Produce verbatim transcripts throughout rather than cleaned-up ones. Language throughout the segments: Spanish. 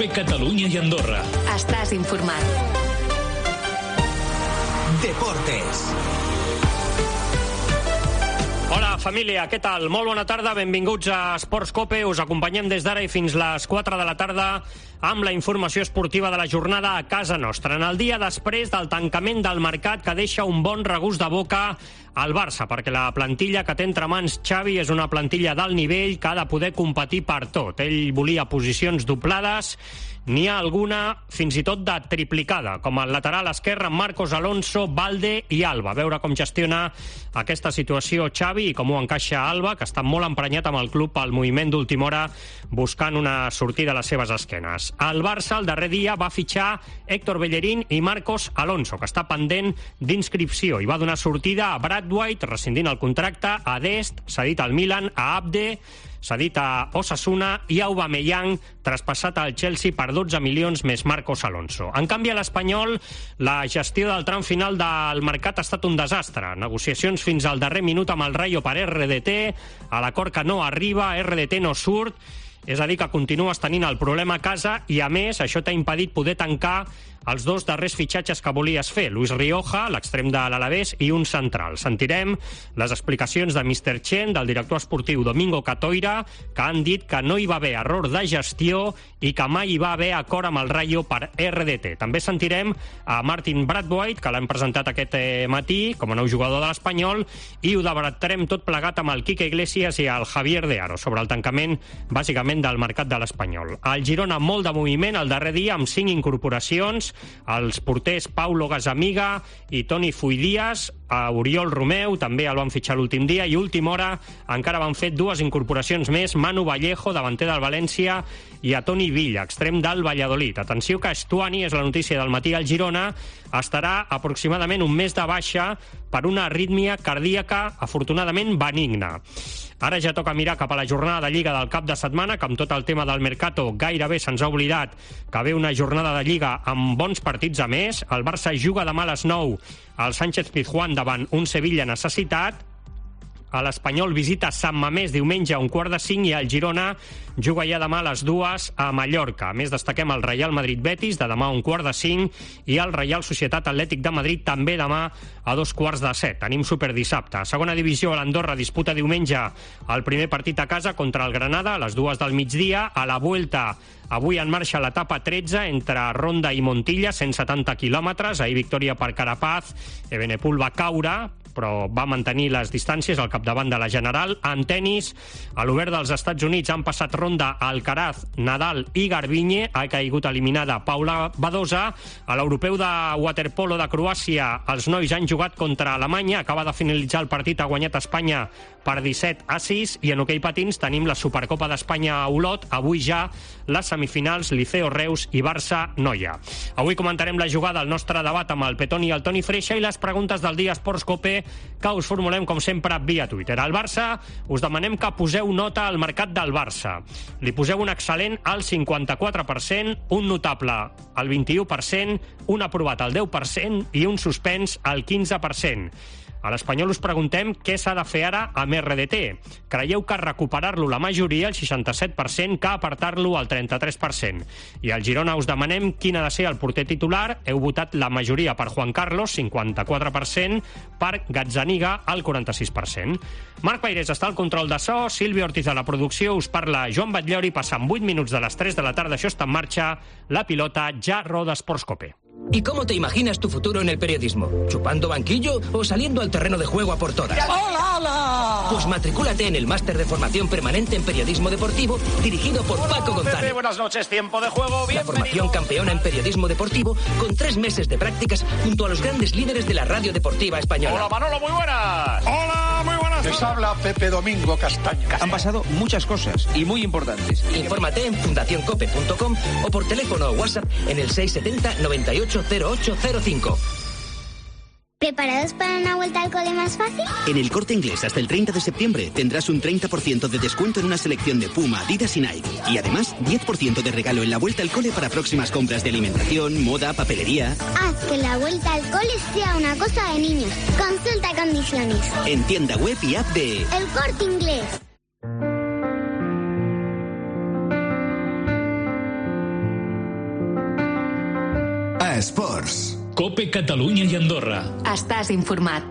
COPE Catalunya i Andorra. Estàs informat. Deportes. Hola, família, què tal? Molt bona tarda, benvinguts a Esports COPE. Us acompanyem des d'ara i fins les quatre de la tarda amb la informació esportiva de la jornada a casa nostra. En el dia després del tancament del mercat que deixa un bon regust de boca al Barça, perquè la plantilla que té entre mans Xavi és una plantilla d'alt nivell que ha de poder competir per tot. Ell volia posicions doblades, n'hi ha alguna fins i tot de triplicada, com el lateral esquerre Marcos Alonso, Balde i Alba. A veure com gestiona aquesta situació Xavi i com ho encaixa Alba, que està molt emprenyat amb el club al moviment d'última hora buscant una sortida a les seves esquenes. El Barça el darrer dia va fitxar Héctor Bellerín i Marcos Alonso, que està pendent d'inscripció, i va donar sortida a Brad White, rescindint el contracte, a Dest, cedit al Milan, a Abde, cedit a Osasuna, i a Aubameyang, traspassat al Chelsea per dotze milions més Marcos Alonso. En canvi, a l'Espanyol, la gestió del tram final del mercat ha estat un desastre. Negociacions fins al darrer minut amb el Rayo per R D T, a l'acord que no arriba, R D T no surt, és a dir, que continues tenint el problema a casa i, a més, això t'ha impedit poder tancar els dos darrers fitxatges que volies fer, Luis Rioja, l'extrem de l'Alavés, i un central. Sentirem les explicacions de míster Chen, del director esportiu Domingo Catoira, que han dit que no hi va haver error de gestió i que mai hi va haver acord amb el Rayo per R D T. També sentirem a Martin Braithwaite, que l'hem presentat aquest matí com a nou jugador de l'Espanyol, i ho debatrem tot plegat amb el Quique Iglesias i el Javier de Aro sobre el tancament, bàsicament, del mercat de l'Espanyol. Al Girona, molt de moviment el darrer dia, amb cinc incorporacions, els porters Paulo Gasamiga i Toni Fuidías, a Oriol Romeu també el van fitxar l'últim dia, i última hora encara van fer dues incorporacions més, Manu Vallejo, davanter del València, i a Toni Villa, extrem del Valladolid. Atenció que Estuani, és la notícia del matí al Girona, estarà aproximadament un mes de baixa per una arrítmia cardíaca afortunadament benigna. Ara ja toca mirar cap a la jornada de Lliga del cap de setmana, que amb tot el tema del Mercato gairebé se'ns ha oblidat que ve una jornada de Lliga amb bons partits a més. El Barça juga demà a les nou al Sánchez Pizjuán davant un Sevilla necessitat. A l'Espanyol visita Sant Mamés diumenge a un quart de cinc, i el Girona juga ja demà a les dues a Mallorca. A més, destaquem el Real Madrid-Betis de demà a un quart de cinc, i el Real Societat Atlètic de Madrid també demà a dos quarts de set. Tenim superdissabte. A segona divisió, a l'Andorra disputa diumenge el primer partit a casa contra el Granada a les dues del migdia. A la Vuelta, avui en marxa l'etapa tretze entre Ronda i Montilla, cent setanta quilòmetres. Ahir victòria per Carapaz. Evenepoel va caure, però va mantenir les distàncies al capdavant de la General. En tenis, a l'Obert dels Estats Units han passat ronda Alcaraz, Nadal i Garbiñe. Ha caigut eliminada Paula Badosa. A l'Europeu de waterpolo de Croàcia, els nois han jugat contra Alemanya. Acaba de finalitzar el partit, ha guanyat Espanya per disset a sis. I en hoquei patins tenim la Supercopa d'Espanya a Olot. Avui ja les semifinals, Liceo Reus i Barça Noia. Avui comentarem la jugada, el nostre debat amb el Petoni i el Toni Freixa, i les preguntes del dia Esports COPE, que us formulem, com sempre, via Twitter. Al Barça us demanem que poseu nota al mercat del Barça. Li poseu un excel·lent al cinquanta-quatre per cent, un notable al vint-i-u per cent, un aprovat al deu per cent i un suspens al quinze per cent. A l'Espanyol us preguntem què s'ha de fer ara amb R D T. Creieu que recuperar-lo la majoria, el seixanta-set per cent, que apartar-lo al trenta-tres per cent. I al Girona us demanem quin ha de ser el porter titular. Heu votat la majoria per Juan Carlos, cinquanta-quatre per cent, per Gazzaniga, el quaranta-sis per cent. Marc Pairés està al control de so, Sílvia Ortiz a la producció, us parla Joan Batllori, passant vuit minuts de les tres de la tarda, això està en marxa, la pilota ja roda Esports COPE. ¿Y cómo te imaginas tu futuro en el periodismo? ¿Chupando banquillo o saliendo al terreno de juego a por todas? ¡Hola, hola! Pues matricúlate en el máster de formación permanente en periodismo deportivo dirigido por Hola, Paco González. Pepe, buenas noches, tiempo de juego, bienvenido. La formación campeona en periodismo deportivo con tres meses de prácticas junto a los grandes líderes de la radio deportiva española. Hola, Manolo, muy buenas. Hola, muy buenas. Les habla Pepe Domingo Castaño. Han pasado muchas cosas y muy importantes. Infórmate en fundación cope punto com o por teléfono o WhatsApp en el seis siete cero, noventa y ocho cero ocho cero cinco. ¿Preparados para una vuelta al cole más fácil? En El Corte Inglés hasta el treinta de septiembre tendrás un treinta por ciento de descuento en una selección de Puma, Adidas y Nike. Y además diez por ciento de regalo en la vuelta al cole para próximas compras de alimentación, moda, papelería. Haz que la vuelta al cole sea una cosa de niños. Consulta condiciones. En tienda web y app de El Corte Inglés. a Esports. COPE Catalunya i Andorra. Estàs informat.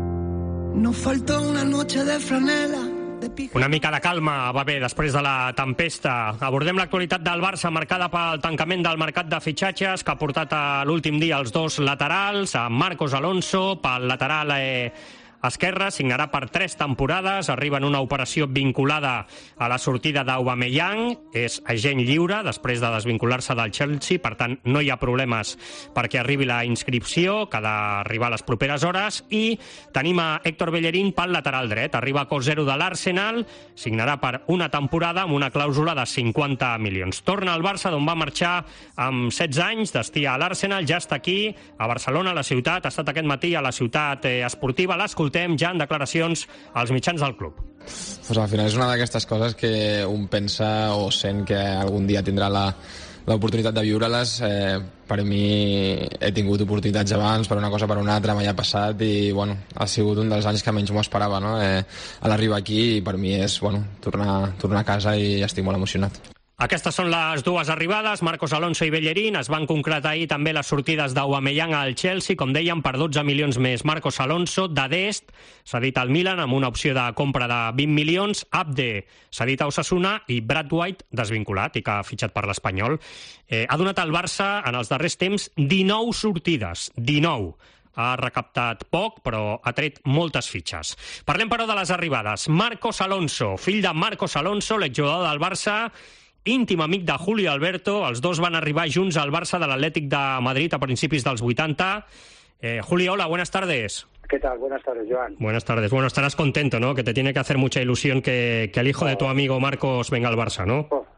No falta una noche de franela. Una mica de calma va bé després de la tempesta. Abordem l'actualitat del Barça, marcada pel tancament del mercat de fitxatges, que ha portat a l'últim dia els dos laterals, a Marcos Alonso, pel lateral eh, esquerre, signarà per tres temporades, arriba en una operació vinculada a la sortida d'Aubameyang, és agent lliure després de desvincular-se del Chelsea, per tant no hi ha problemes perquè arribi la inscripció, que ha d'arribar a les properes hores, i tenim a Héctor Bellerín pel lateral dret, arriba a cost zero de l'Arsenal, signarà per una temporada amb una clàusula de cinquanta milions. Torna al Barça, d'on va marxar amb setze anys, destí a l'Arsenal, ja està aquí, a Barcelona, a la ciutat, ha estat aquest matí a la ciutat eh, esportiva, l'escoltem ja en declaracions als mitjans del club. Pues al final és una d'aquestes coses que un pensa o sent que algun dia tindrà la, l'oportunitat de viure-les. Eh, per mi he tingut oportunitats abans, per una cosa per una altra, mai ha passat i bueno, ha sigut un dels anys que menys m'ho esperava, no? eh, a l'arribar aquí, i per mi és bueno, tornar, tornar a casa i estic molt emocionat. Aquestes són les dues arribades, Marcos Alonso i Bellerín. Es van concretar ahir també les sortides d'Aubameyang al Chelsea, com dèiem, per dotze milions més. Marcos Alonso, de Dest, s'ha dit al Milan amb una opció de compra de vint milions. Abde s'ha dit a Osasuna i Brad White, desvinculat i que ha fitxat per l'Espanyol. Eh, ha donat al Barça, en els darrers temps, dinou sortides. dinou. Ha recaptat poc, però ha tret moltes fitxes. Parlem, però, de les arribades. Marcos Alonso, fill de Marcos Alonso, l'exjugador del Barça, íntim amic de Julio Alberto. Els dos van arribar junts al Barça de l'Atlètic de Madrid a principis dels vuitanta. Eh, Julio, hola, buenas tardes. ¿Qué tal? Buenas tardes, Joan. Buenas tardes. Bueno, estarás contento, ¿no? Que te tiene que hacer mucha ilusión que, que el hijo oh. de tu amigo Marcos venga al Barça, ¿no? Oh.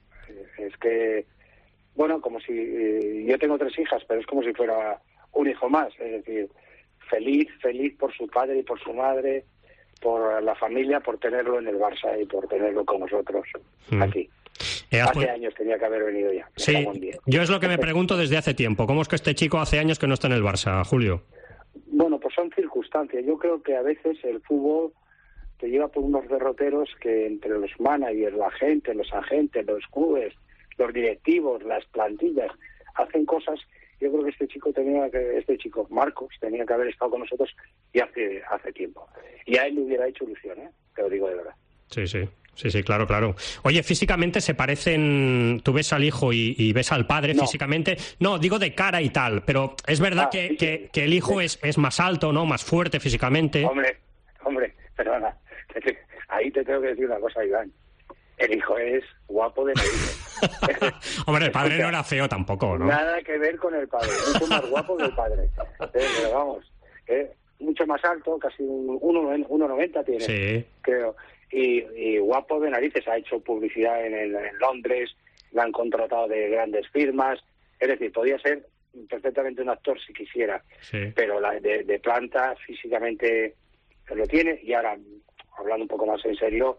Es que, bueno, como si... Eh, yo tengo tres hijas, pero es como si fuera un hijo más. Es decir, feliz, feliz por su padre y por su madre, por la familia, por tenerlo en el Barça y por tenerlo con nosotros mm. aquí. Eh, hace pues... años tenía que haber venido ya. Sí, yo es lo que me pregunto desde hace tiempo. ¿Cómo es que este chico hace años que no está en el Barça, Julio? Bueno, pues son circunstancias. Yo creo que a veces el fútbol te lleva por unos derroteros que entre los managers, la gente, los agentes, los clubes, los directivos, las plantillas, hacen cosas. Yo creo que este chico tenía que, este chico, Marcos, tenía que haber estado con nosotros y hace, hace tiempo. Y a él le hubiera hecho ilusión, ¿eh? Te lo digo de verdad. Sí, sí. Sí, sí, claro, claro. Oye, físicamente se parecen, tú ves al hijo y, y ves al padre no. físicamente, no, digo de cara y tal, pero es verdad ah, que, sí, que, sí. que el hijo sí. es, es más alto, ¿no? Más fuerte físicamente. Hombre, hombre, perdona, ahí te tengo que decir una cosa, Iván. El hijo es guapo de narices. Hombre, el padre no era feo tampoco, ¿no? Nada que ver con el padre, mucho más guapo que el padre. Eh, pero vamos, eh, mucho más alto, casi un uno noventa tiene, sí. creo. Y, y guapo de narices, ha hecho publicidad en, el, en Londres, la han contratado de grandes firmas, es decir, podía ser perfectamente un actor si quisiera, sí. pero la de, de planta físicamente lo tiene. Y ahora, hablando un poco más en serio,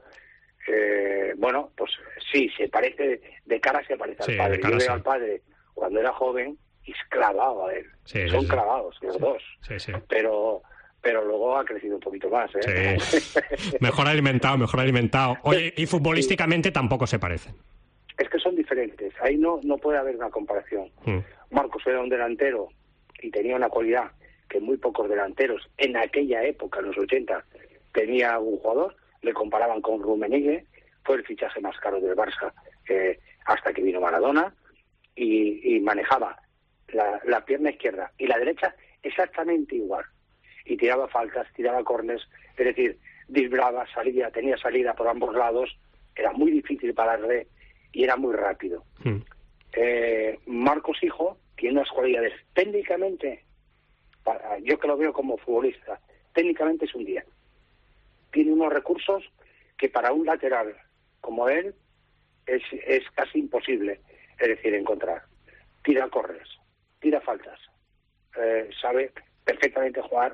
eh, bueno, pues sí, se parece, de cara se parece sí, al padre. Yo veo sí. al padre cuando era joven y es clavado a él, sí, son sí, clavados los sí. dos, sí, sí. pero... pero luego ha crecido un poquito más, ¿eh? Sí. Mejor alimentado, mejor alimentado. Oye, y futbolísticamente sí. tampoco se parecen. Es que son diferentes. Ahí no, no puede haber una comparación. Mm. Marcos era un delantero y tenía una cualidad que muy pocos delanteros en aquella época, en los ochenta, tenía un jugador. Le comparaban con Rummenigge. Fue el fichaje más caro del Barça eh, hasta que vino Maradona. Y, y manejaba la, la pierna izquierda y la derecha exactamente igual. Y tiraba faltas, tiraba córners, es decir, driblaba, salía, tenía salida por ambos lados, era muy difícil pararle y era muy rápido. Mm. Eh, Marcos hijo tiene unas cualidades técnicamente, para, yo que lo veo como futbolista, técnicamente es un diez. Tiene unos recursos que para un lateral como él es, es casi imposible, es decir, encontrar. Tira corners, tira faltas, eh, sabe perfectamente jugar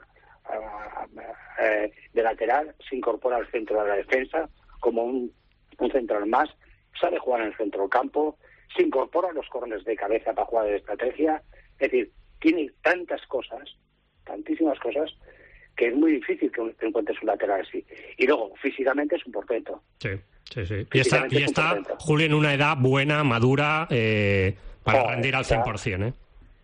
Eh, de lateral, se incorpora al centro de la defensa como un, un central más, sabe jugar en el centro del campo, se incorpora a los corners de cabeza para jugar de estrategia, es decir, tiene tantas cosas, tantísimas cosas, que es muy difícil que encuentres un lateral así. Y luego, físicamente es un portento. Sí, sí, sí. Y está, y está Julio en una edad buena, madura, eh, para oh, rendir al cien por ciento, ¿eh?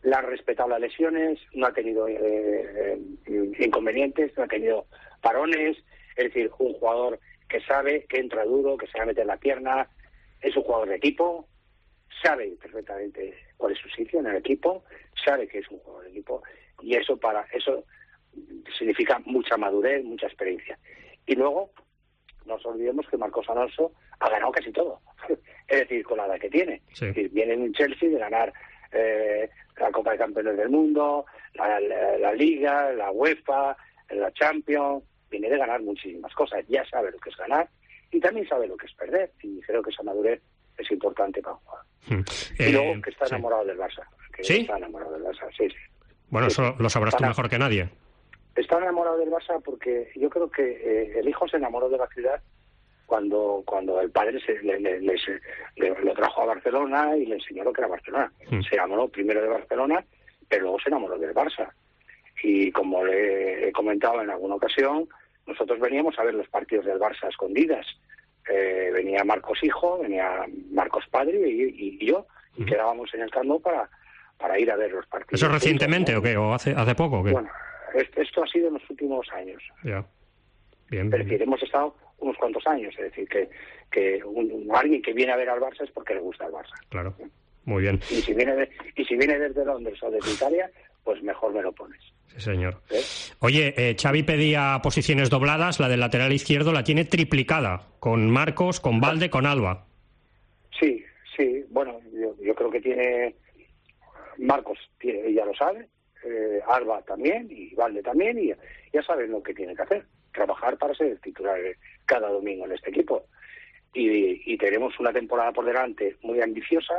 le ha respetado las lesiones, no ha tenido eh, eh, inconvenientes, no ha tenido parones, es decir, un jugador que sabe, que entra duro, que se va a meter la pierna, es un jugador de equipo, sabe perfectamente cuál es su sitio en el equipo, sabe que es un jugador de equipo, y eso para eso significa mucha madurez, mucha experiencia. Y luego, no nos olvidemos que Marcos Alonso ha ganado casi todo, es decir, con la edad que tiene. Sí. Es decir, viene en un Chelsea de ganar eh, la Copa de Campeones del Mundo, la, la, la Liga, la UEFA, la Champions, viene de ganar muchísimas cosas, ya sabe lo que es ganar y también sabe lo que es perder, y creo que esa madurez es importante para un jugador. Hmm. Y Eh, luego que está sí. enamorado del Barça. Que ¿Sí? Está enamorado del Barça, sí, sí. Bueno, Sí, eso sí. lo sabrás tú Está- mejor que nadie. Está enamorado del Barça porque yo creo que eh, el hijo se enamoró de la ciudad cuando cuando el padre se, le, le, le- se- le- lo trajo a Barcelona y le enseñó lo que era Barcelona. Mm. Se enamoró primero de Barcelona, pero luego se enamoró del Barça. Y como le he comentado en alguna ocasión, nosotros veníamos a ver los partidos del Barça a escondidas. Eh, venía Marcos hijo, venía Marcos padre y, y- y yo, y quedábamos en el Camp Nou para, para ir a ver los partidos. ¿Eso recientemente juntos, o ¿no? qué? ¿O hace, hace poco o qué? Bueno, est- esto ha sido en los últimos años. Ya. Bien, Es bien. decir, hemos estado unos cuantos años. Es decir, que, que un, un- alguien que viene a ver al Barça es porque le gusta el Barça. Claro. Muy bien. Y si viene de- y si viene desde Londres o desde Italia, pues mejor me lo pones. Sí, señor. ¿Eh? Oye, eh, Xavi pedía posiciones dobladas, la del lateral izquierdo la tiene triplicada, con Marcos, con Valde, con Alba. Sí, sí. Bueno, yo, yo creo que tiene... Marcos tiene, ya lo sabe, eh, Alba también, y Valde también, y ya saben lo que tiene que hacer. Trabajar para ser titular cada domingo en este equipo. Y, y tenemos una temporada por delante muy ambiciosa.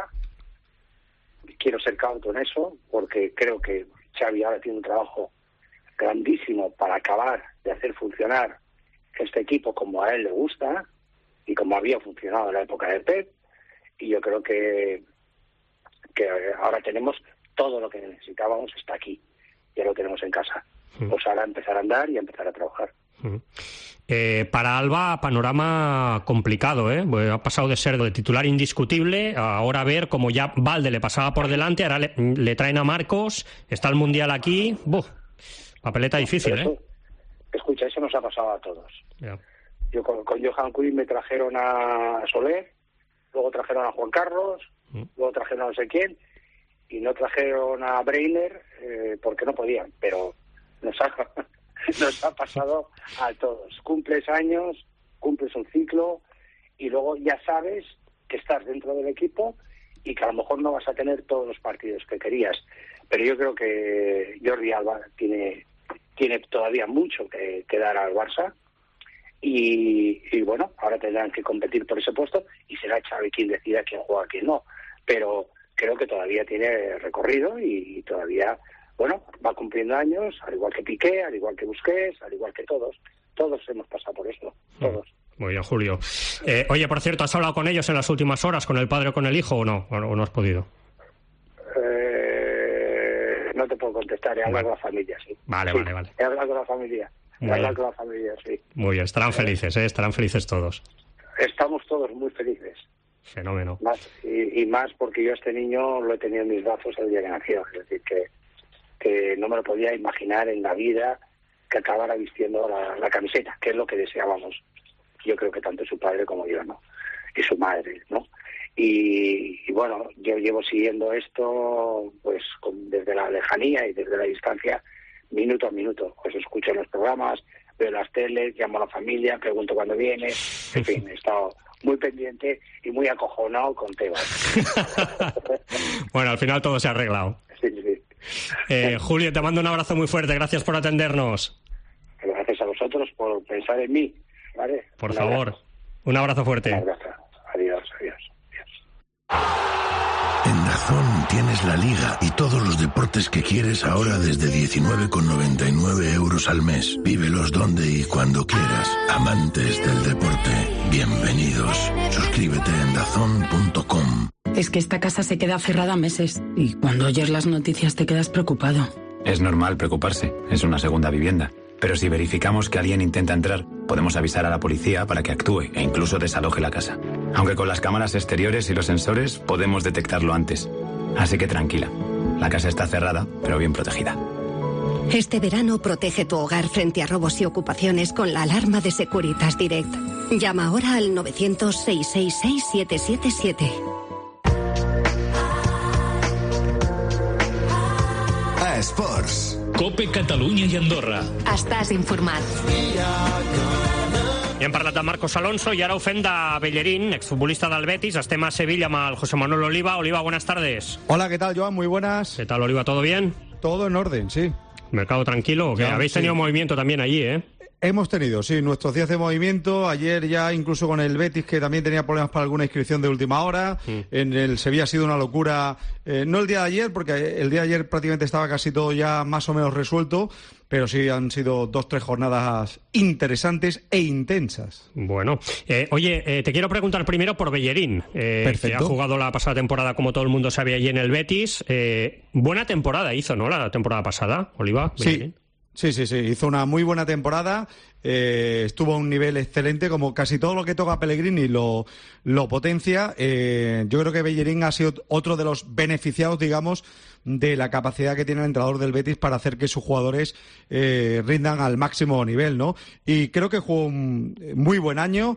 Quiero ser cauto en eso, porque creo que Xavi ahora tiene un trabajo grandísimo para acabar de hacer funcionar este equipo como a él le gusta y como había funcionado en la época de Pep. Y yo creo que, que ahora tenemos todo lo que necesitábamos, está aquí. Ya lo tenemos en casa. Mm. Pues ahora empezar a andar y a empezar a trabajar. Mm. Eh, para Alba, panorama complicado, ¿eh? Pues ha pasado de ser de titular indiscutible a ahora ver como ya Valde le pasaba por delante, ahora le, le traen a Marcos, está el Mundial aquí. ¡Buf! Papeleta difícil, Pero ¿eh? eso, escucha, eso nos ha pasado a todos. Ya. Yo con, con Johan Cruyff me trajeron a Soler, luego trajeron a Juan Carlos, Mm. luego trajeron a no sé quién, y no trajeron a Breiner eh, porque no podían, pero nos ha, nos ha pasado a todos. Cumples años, cumples un ciclo, y luego ya sabes que estás dentro del equipo y que a lo mejor no vas a tener todos los partidos que querías. Pero yo creo que Jordi Alba tiene, tiene todavía mucho que, que dar al Barça. Y, y bueno, ahora tendrán que competir por ese puesto y será Xavi quien decida quién juega, quién no. Pero creo que todavía tiene recorrido y, y todavía, bueno, va cumpliendo años, al igual que Piqué, al igual que Busquets, al igual que todos. Todos hemos pasado por esto, todos. Muy bien, Julio. Eh, oye, por cierto, ¿has hablado con ellos en las últimas horas, con el padre o con el hijo, o no? ¿O no, o no has podido? Eh, no te puedo contestar, he hablado Vale. con la familia, sí. Vale, Sí, vale, vale. He hablado con la familia, he Muy hablado bien. con la familia, sí. Muy bien, estarán felices, ¿eh? Estarán felices todos. Estamos todos muy felices. Fenómeno. Más y, y más porque yo a este niño lo he tenido en mis brazos el día que nació. Es decir, que, que no me lo podía imaginar en la vida que acabara vistiendo la, la camiseta, que es lo que deseábamos. Yo creo que tanto su padre como yo, ¿no? Y su madre, ¿no? Y, y bueno, yo llevo siguiendo esto pues con, desde la lejanía y desde la distancia, minuto a minuto. Pues escucho los programas, veo las teles, llamo a la familia, pregunto cuándo viene. En fin, he estado muy pendiente y muy acojonado con Tebas. Bueno, al final todo se ha arreglado. Sí, sí. Eh, Julio, te mando un abrazo muy fuerte. Gracias por atendernos. Gracias a vosotros por pensar en mí, ¿vale? Por Un favor. abrazo. Un abrazo fuerte. Un abrazo. Adiós, adiós. En DAZN tienes la Liga y todos los deportes que quieres ahora desde diecinueve con noventa y nueve euros al mes. Vívelos donde y cuando quieras. Amantes del deporte, bienvenidos. Suscríbete en dazn punto com. Es que esta casa se queda cerrada meses y cuando oyes las noticias te quedas preocupado. Es normal preocuparse, es una segunda vivienda. Pero si verificamos que alguien intenta entrar, podemos avisar a la policía para que actúe e incluso desaloje la casa. Aunque con las cámaras exteriores y los sensores podemos detectarlo antes. Así que tranquila, La casa está cerrada, pero bien protegida. Este verano protege tu hogar frente a robos y ocupaciones con la alarma de Securitas Direct. Llama ahora al novecientos, seiscientos sesenta y seis, siete siete siete. A Esports. Cope Catalunya i Andorra. Estàs informat. Ja hem parlat de Marcos Alonso i ara ho fem de Bellerín, exfutbolista del Betis. Estem a Sevilla amb el José Manuel Oliva. Oliva, buenas tardes. Hola, ¿qué tal, Joan? Muy buenas. ¿Qué tal, Oliva? ¿Todo bien? Todo en orden, sí. ¿Mercado tranquilo? ¿O qué? Ya, Habéis sí. tenido movimiento también allí, ¿eh? Hemos tenido, sí, nuestros días de movimiento. Ayer ya incluso con el Betis, que también tenía problemas para alguna inscripción de última hora. Mm. En el Sevilla ha sido una locura. Eh, no el día de ayer, porque el día de ayer prácticamente estaba casi todo ya más o menos resuelto. Pero sí han sido dos, tres jornadas interesantes e intensas. Bueno, eh, oye, eh, te quiero preguntar primero por Bellerín, eh, que ha jugado la pasada temporada, como todo el mundo sabe, allí en el Betis. Eh, buena temporada hizo, ¿no?, la temporada pasada, Oliva. Sí, sí, sí, sí, hizo una muy buena temporada. Eh, estuvo a un nivel excelente, como casi todo lo que toca Pellegrini lo, lo potencia. Eh, yo creo que Bellerín ha sido otro de los beneficiados, digamos, de la capacidad que tiene el entrenador del Betis para hacer que sus jugadores eh, rindan al máximo nivel, ¿no? Y creo que jugó un muy buen año.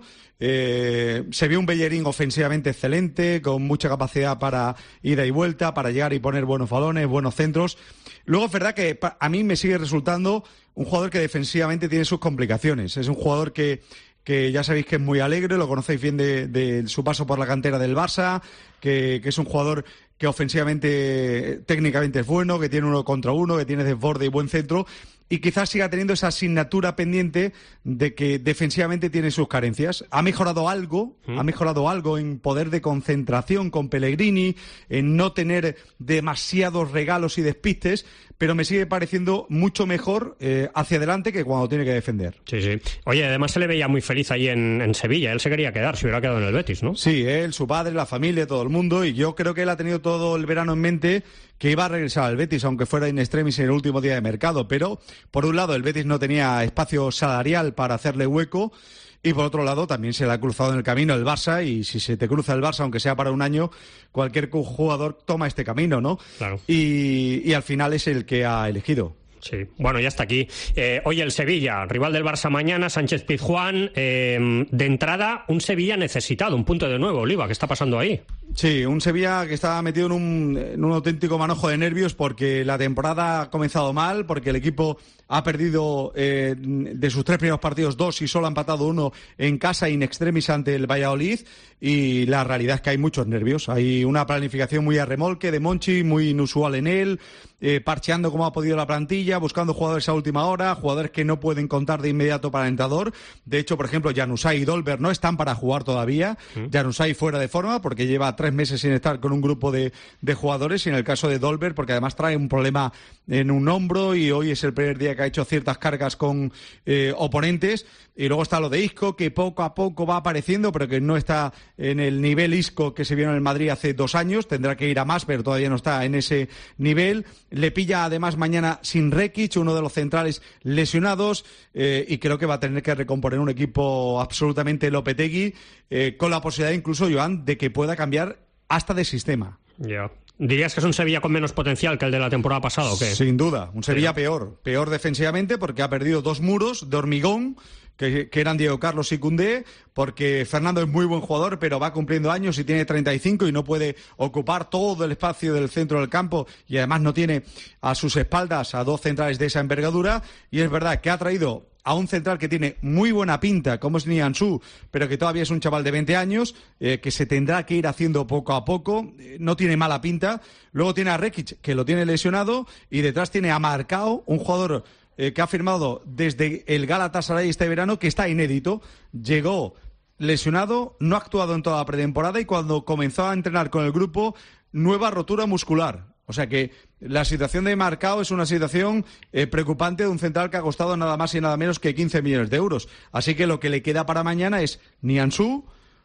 Eh, se vio un Bellerín ofensivamente excelente, con mucha capacidad para ida y vuelta, para llegar y poner buenos balones, buenos centros. Luego es verdad que a mí me sigue resultando un jugador que defensivamente tiene sus complicaciones. Es un jugador que, que ya sabéis que es muy alegre, lo conocéis bien de, de su paso por la cantera del Barça, que, que es un jugador que ofensivamente, técnicamente es bueno, que tiene uno contra uno, que tiene desborde y buen centro, y quizás siga teniendo esa asignatura pendiente de que defensivamente tiene sus carencias. Ha mejorado algo, ¿Mm? ha mejorado algo en poder de concentración con Pellegrini, en no tener demasiados regalos y despistes, pero me sigue pareciendo mucho mejor eh, hacia adelante que cuando tiene que defender. Sí, sí. Oye, además se le veía muy feliz allí en, en Sevilla. Él se quería quedar, se hubiera quedado en el Betis, ¿no? Sí, él, su padre, la familia, todo el mundo, y yo creo que él ha tenido todo el verano en mente que iba a regresar al Betis, aunque fuera in extremis en el último día de mercado, pero por un lado el Betis no tenía espacio salarial para hacerle hueco, y por otro lado también se le ha cruzado en el camino el Barça, y si se te cruza el Barça, aunque sea para un año, cualquier jugador toma este camino, ¿no? Claro. Y, y al final es el que ha elegido. Sí, bueno, ya está aquí. Eh, oye, el Sevilla, rival del Barça mañana, Sánchez Pizjuán. Eh, de entrada, un Sevilla necesitado, un punto de nuevo, Oliva, ¿qué está pasando ahí? Sí, un Sevilla que está metido en un, en un auténtico manojo de nervios porque la temporada ha comenzado mal, porque el equipo ha perdido eh, de sus tres primeros partidos dos y solo ha empatado uno en casa in extremis ante el Valladolid, y la realidad es que hay muchos nervios. Hay una planificación muy a remolque de Monchi, muy inusual en él, eh, parcheando como ha podido la plantilla, buscando jugadores a última hora, jugadores que no pueden contar de inmediato para el entrenador. De hecho, por ejemplo, Januzaj y Dolber no están para jugar todavía. ¿Mm? Januzaj fuera de forma porque lleva tres meses sin estar con un grupo de, de jugadores, y en el caso de Dolber porque además trae un problema en un hombro y hoy es el primer día que ha hecho ciertas cargas con eh, oponentes. Y luego está lo de Isco, que poco a poco va apareciendo, pero que no está en el nivel Isco que se vio en el Madrid hace dos años. Tendrá que ir a más, pero todavía no está en ese nivel. Le pilla además mañana sin Rekic, uno de los centrales lesionados, eh, y creo que va a tener que recomponer un equipo absolutamente Lopetegui, eh, con la posibilidad incluso, Joan, de que pueda cambiar hasta de sistema. Ya. Yeah. ¿Dirías que es un Sevilla con menos potencial que el de la temporada pasada o qué? Sin duda, un Sevilla peor. Peor defensivamente porque ha perdido dos muros de hormigón, que, que eran Diego Carlos y Koundé, porque Fernando es muy buen jugador, pero va cumpliendo años y tiene treinta y cinco y no puede ocupar todo el espacio del centro del campo, y además no tiene a sus espaldas a dos centrales de esa envergadura. Y es verdad que ha traído a un central que tiene muy buena pinta, como es Nianzú, pero que todavía es un chaval de veinte años, eh, que se tendrá que ir haciendo poco a poco. Eh, no tiene mala pinta. Luego tiene a Rekic, que lo tiene lesionado, y detrás tiene a Marcao, un jugador eh, que ha firmado desde el Galatasaray este verano, que está inédito. Llegó lesionado, no ha actuado en toda la pretemporada, y cuando comenzó a entrenar con el grupo, nueva rotura muscular. O sea que la situación de Marcao es una situación eh, preocupante de un central que ha costado nada más y nada menos que quince millones de euros. Así que lo que le queda para mañana es Nianzú,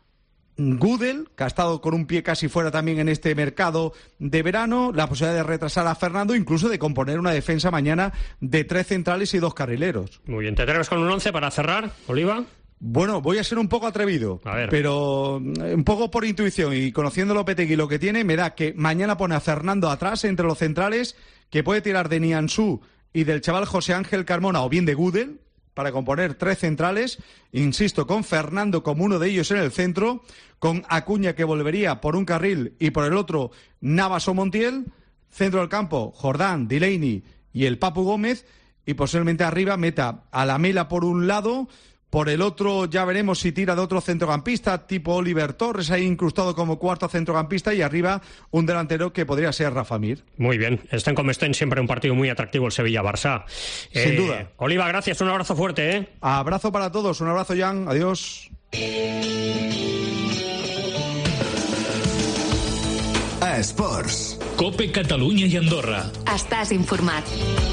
Gudel, que ha estado con un pie casi fuera también en este mercado de verano, la posibilidad de retrasar a Fernando, incluso de componer una defensa mañana de tres centrales y dos carrileros. Muy bien, ¿te atreves con un once para cerrar, Oliva? Bueno, voy a ser un poco atrevido, pero un poco por intuición y conociendo Lopetegui lo que tiene, me da que mañana pone a Fernando atrás entre los centrales, que puede tirar de Nianzú y del chaval José Ángel Carmona o bien de Gudel para componer tres centrales, insisto, con Fernando como uno de ellos en el centro, con Acuña que volvería por un carril y por el otro Navas o Montiel, centro del campo Jordán, Delaney y el Papu Gómez, y posiblemente arriba meta a Lamela por un lado. Por el otro ya veremos si tira de otro centrocampista, tipo Oliver Torres, ahí incrustado como cuarto centrocampista, y arriba un delantero que podría ser Rafa Mir. Muy bien, estén como estén, siempre un partido muy atractivo el Sevilla-Barça. Sin eh, duda. Oliva, gracias, un abrazo fuerte. ¿eh? Abrazo para todos, un abrazo, Jan, adiós. A Esports. Cope Catalunya i Andorra. Estàs informat.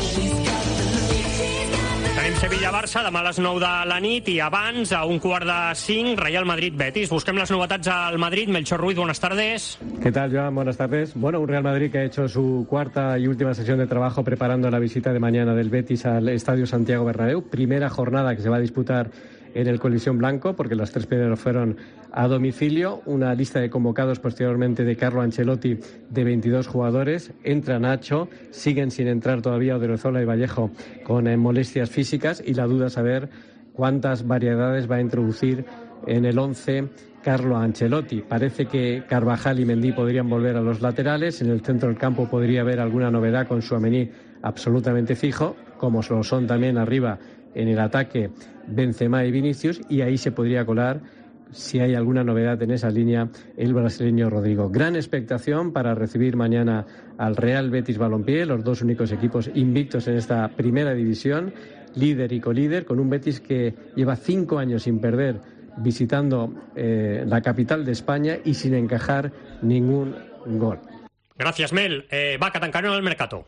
Tenim Sevilla-Barça demà a les nou de la nit i abans, a un quart de cinc, Real Madrid-Betis. Busquem las novedades al Madrid. Melchor Ruiz, buenas tardes. ¿Qué tal, Joan? Buenas tardes. Bueno, un Real Madrid que ha hecho su cuarta y última sesión de trabajo preparando la visita de mañana del Betis al Estadio Santiago Bernabéu. Primera jornada que se va a disputar en el Coliseum Blanco, porque las tres primeras fueron a domicilio. Una lista de convocados posteriormente de Carlo Ancelotti de veintidós jugadores. Entra Nacho, siguen sin entrar todavía Odriozola y Vallejo con eh, molestias físicas, y la duda es saber cuántas variedades va a introducir en el once Carlo Ancelotti. Parece que Carvajal y Mendy podrían volver a los laterales. En el centro del campo podría haber alguna novedad con Tchouaméni absolutamente fijo, como lo son también arriba en el ataque Benzema y Vinicius, y ahí se podría colar, si hay alguna novedad en esa línea, el brasileño Rodrigo. Gran expectación para recibir mañana al Real Betis Balompié, los dos únicos equipos invictos en esta primera división, líder y colíder, con un Betis que lleva cinco años sin perder visitando eh, la capital de España y sin encajar ningún gol. Gracias, Mel. Eh, va, que tancarem el mercato.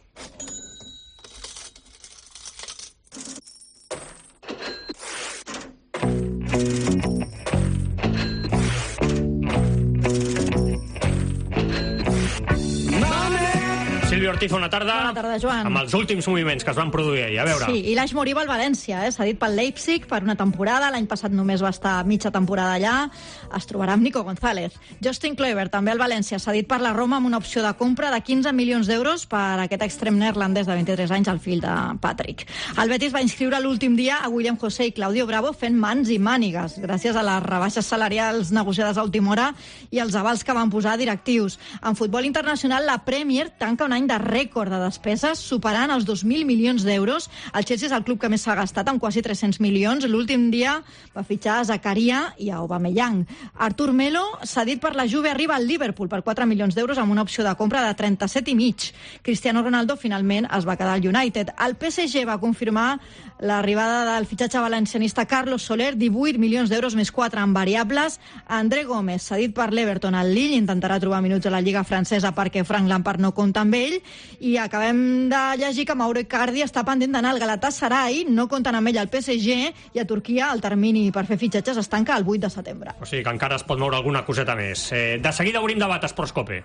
Sílvia Ortiz, bona tarda. Bona tarda, Joan. Amb els últims moviments que es van produir ahir, a veure. Sí, i l'Aix Moriba al València, eh? S'ha dit pel Leipzig per una temporada, l'any passat només va estar mitja temporada allà, es trobarà amb Nico González. Justin Kluivert, també al València, s'ha dit per la Roma amb una opció de compra de quinze milions d'euros per aquest extrem neerlandès de vint-i-tres anys, el fill de Patrick. El Betis va inscriure l'últim dia a William José i Claudio Bravo fent mans i mànigues, gràcies a les rebaixes salarials negociades a última hora i els avals que van posar directius. En futbol internacional, la Premier tanca un any de rècord de despeses, superant els dos mil milions d'euros. El Chelsea és el club que més s'ha gastat, amb quasi tres-cents milions. L'últim dia va fitxar a Zakaria i a Aubameyang. Artur Melo, cedit per la Juve, arriba al Liverpool per quatre milions d'euros amb una opció de compra de trenta-set i mig. Cristiano Ronaldo finalment es va quedar al United. El P S G va confirmar l'arribada del fitxatge valencianista Carlos Soler, divuit milions d'euros més quatre en variables. André Gómez, cedit per l'Everton al Lille, intentarà trobar minuts a la Lliga francesa perquè Frank Lampard no compta amb ell. I acabem de llegir que Mauro Icardi està pendent d'anar al Galatasaray, no compten amb ell al P S G, i a Turquia el termini per fer fitxatges es tanca el vuit de setembre. O sigui que encara es pot moure alguna coseta més. Eh, de seguida obrim debat a Esports Cope.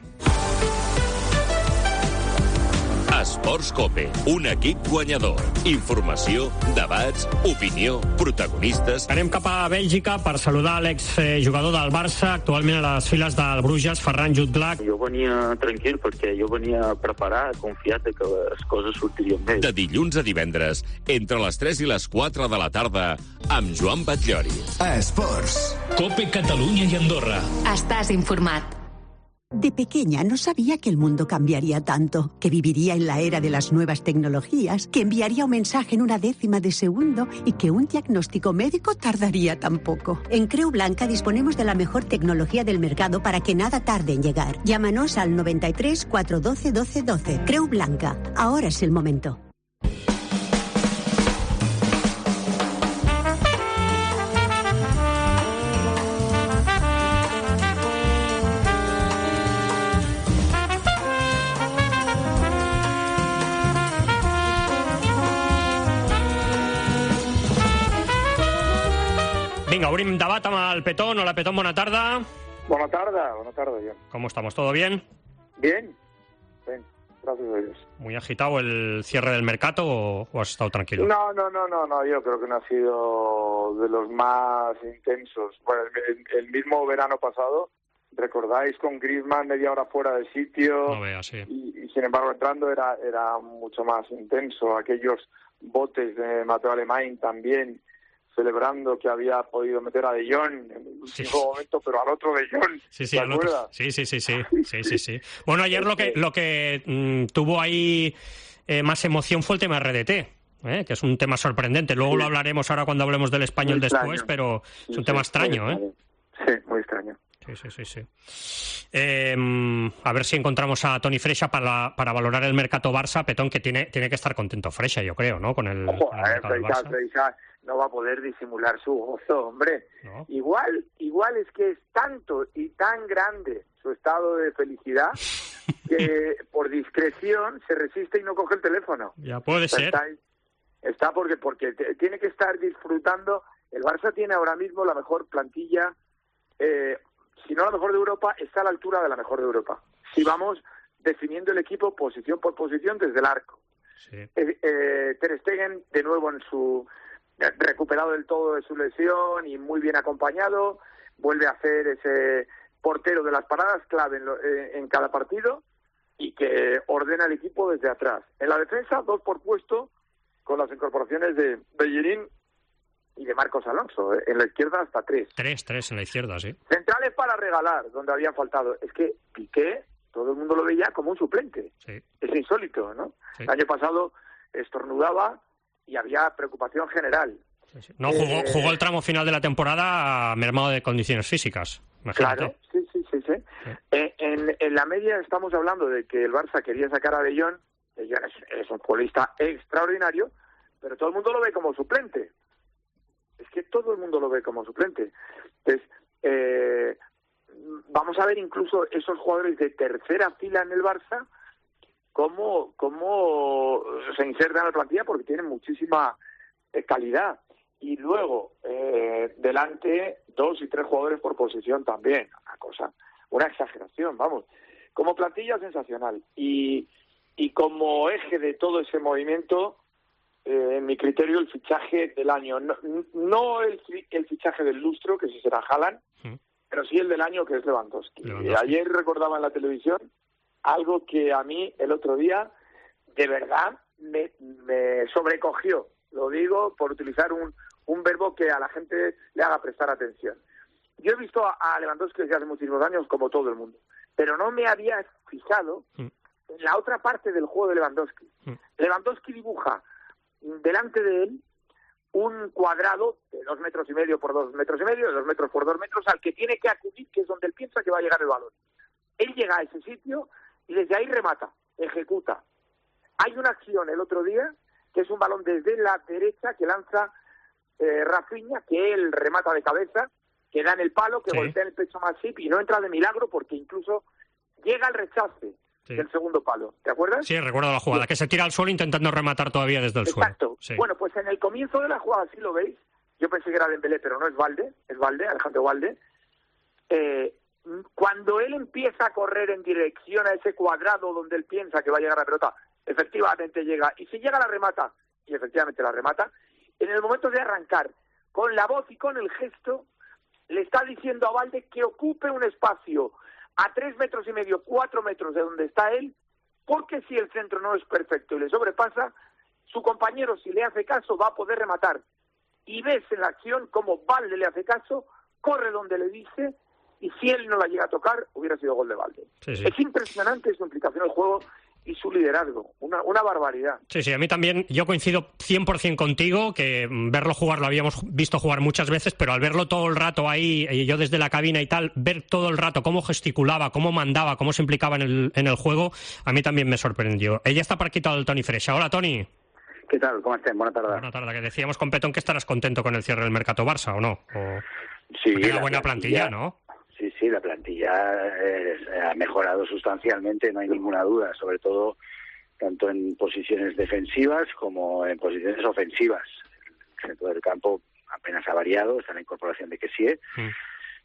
Esports Cope, un equip guanyador. Informació, debats, opinió, protagonistes. Anem cap a Bèlgica per saludar l'exjugador del Barça, actualment a les files del Bruges, Ferran Jutglac. Jo venia tranquil perquè jo venia preparat, confiat que les coses sortirien bé. De dilluns a divendres, entre les tres i les quatre de la tarda, amb Joan Batllori. A Esports. Cope Catalunya i Andorra. Estàs informat. De pequeña no sabía que el mundo cambiaría tanto, que viviría en la era de las nuevas tecnologías, que enviaría un mensaje en una décima de segundo y que un diagnóstico médico tardaría tan poco. En Creu Blanca disponemos de la mejor tecnología del mercado para que nada tarde en llegar. Llámanos al noventa y tres, cuatrocientos doce, doce doce. Creu Blanca. Ahora es el momento. Vinga, obrim debat amb el Petón. Hola, Petón, bona tarda. Buena tarde, buena tarde, John. ¿Cómo estamos? ¿Todo bien? Bien, bien. gracias a Dios. ¿Muy agitado el cierre del mercado o, o has estado tranquilo? No, no, no, no, no, yo creo que no ha sido de los más intensos. Bueno, el, el mismo verano pasado, ¿recordáis con Griezmann media hora fuera del sitio? No vea, sí. Y, y sin embargo entrando era, era mucho más intenso. Aquellos botes de Mateo Alemán también, celebrando que había podido meter a De Jong en el último sí. momento, pero al otro De Jong, sí, sí, ¿te acuerdas? Sí, sí, sí, sí, sí, sí, sí. Bueno, ayer lo que lo que mmm, tuvo ahí eh, más emoción fue el tema R D T, ¿eh? Que es un tema sorprendente. Luego sí. lo hablaremos ahora cuando hablemos del español después, pero es un sí, tema sí, extraño, ¿eh? Sí, muy extraño. Sí, sí, sí, sí. Eh, a ver si encontramos a Toni Freixa para, para valorar el mercado Barça, Petón, que tiene tiene que estar contento Freixa, yo creo, ¿no? Con el, Ojo, con el mercado del Barça. Freixa no va a poder disimular su gozo, hombre. ¿No? Igual, igual es que es tanto y tan grande su estado de felicidad que por discreción se resiste y no coge el teléfono. Ya puede está, ser. Está, está porque porque tiene que estar disfrutando. El Barça tiene ahora mismo la mejor plantilla. Eh, si no la mejor de Europa, está a la altura de la mejor de Europa. Si vamos definiendo el equipo posición por posición desde el arco. Sí. Eh, eh, Ter Stegen, de nuevo en su recuperado del todo de su lesión y muy bien acompañado, vuelve a hacer ese portero de las paradas clave en, lo, eh, en cada partido y que ordena el equipo desde atrás. En la defensa, dos por puesto, con las incorporaciones de Bellerín y de Marcos Alonso. En la izquierda hasta tres. Tres, tres en la izquierda, sí. Centrales para regalar, donde habían faltado. Es que Piqué, todo el mundo lo veía como un suplente. Sí. Es insólito, ¿no? Sí. El año pasado estornudaba y había preocupación general. Sí, sí. No, jugó, eh, jugó el tramo final de la temporada mermado de condiciones físicas. Imagínate. Claro, sí, sí, sí. sí. sí. Eh, en, en la media estamos hablando de que el Barça quería sacar a De Jong. De Jong es, es un futbolista extraordinario, pero todo el mundo lo ve como suplente. Es que todo el mundo lo ve como suplente. Entonces, eh, vamos a ver incluso esos jugadores de tercera fila en el Barça, cómo, cómo se insertan en la plantilla, porque tienen muchísima eh, calidad. Y luego, eh, delante, dos y tres jugadores por posición también. Una cosa, una exageración, vamos. Como plantilla sensacional. Y, y como eje de todo ese movimiento, Eh, en mi criterio, el fichaje del año. No, no el, el fichaje del lustro, que sí será Haaland, sí. pero sí el del año, que es Lewandowski. Lewandowski. Ayer recordaba en la televisión algo que a mí el otro día, de verdad, me, me sobrecogió. Lo digo por utilizar un, un verbo que a la gente le haga prestar atención. Yo he visto a, a Lewandowski desde hace muchísimos años, como todo el mundo, pero no me había fijado sí. en la otra parte del juego de Lewandowski. Sí. Lewandowski dibuja delante de él un cuadrado de dos metros y medio por dos metros y medio, de dos metros por dos metros, al que tiene que acudir, que es donde él piensa que va a llegar el balón. Él llega a ese sitio y desde ahí remata, ejecuta. Hay una acción el otro día, que es un balón desde la derecha que lanza eh, Rafinha, que él remata de cabeza, que da en el palo, que sí. golpea en el pecho a Masip y no entra de milagro porque incluso llega al rechace. Sí. Del segundo palo, ¿te acuerdas? Sí, recuerdo la jugada, sí. que se tira al suelo intentando rematar todavía desde el Exacto. suelo. Exacto. Sí. Bueno, pues en el comienzo de la jugada, si lo veis, yo pensé que era Dembélé, pero no es Valde, es Valde, Alejandro Valde. Eh, cuando él empieza a correr en dirección a ese cuadrado donde él piensa que va a llegar la pelota, efectivamente llega. Y si llega, la remata, y efectivamente la remata. En el momento de arrancar, con la voz y con el gesto, le está diciendo a Valde que ocupe un espacio a tres metros y medio, cuatro metros de donde está él, porque si el centro no es perfecto y le sobrepasa, su compañero, si le hace caso, va a poder rematar. Y ves en la acción cómo Valde le hace caso, corre donde le dice, y si él no la llega a tocar, hubiera sido gol de Valde. Sí, sí. Es impresionante su implicación en el juego y su liderazgo, una, una barbaridad. Sí, sí, a mí también, yo coincido cien por ciento contigo, que verlo jugar lo habíamos visto jugar muchas veces, pero al verlo todo el rato ahí, y yo desde la cabina y tal, ver todo el rato cómo gesticulaba, cómo mandaba, cómo se implicaba en el, en el juego, a mí también me sorprendió. Ella está por aquí todo el Toni Freixa. Hola, Toni. ¿Qué tal? ¿Cómo estén? Buena tarde. Buena tarde, que decíamos con Petón que estarás contento con el cierre del mercado Barça, ¿o no? O... Sí. Una buena plantilla, plantilla, ¿no? Sí, sí, la plantilla es, ha mejorado sustancialmente, no hay ninguna duda, sobre todo tanto en posiciones defensivas como en posiciones ofensivas. El centro del campo apenas ha variado, está la incorporación de Kessie, mm.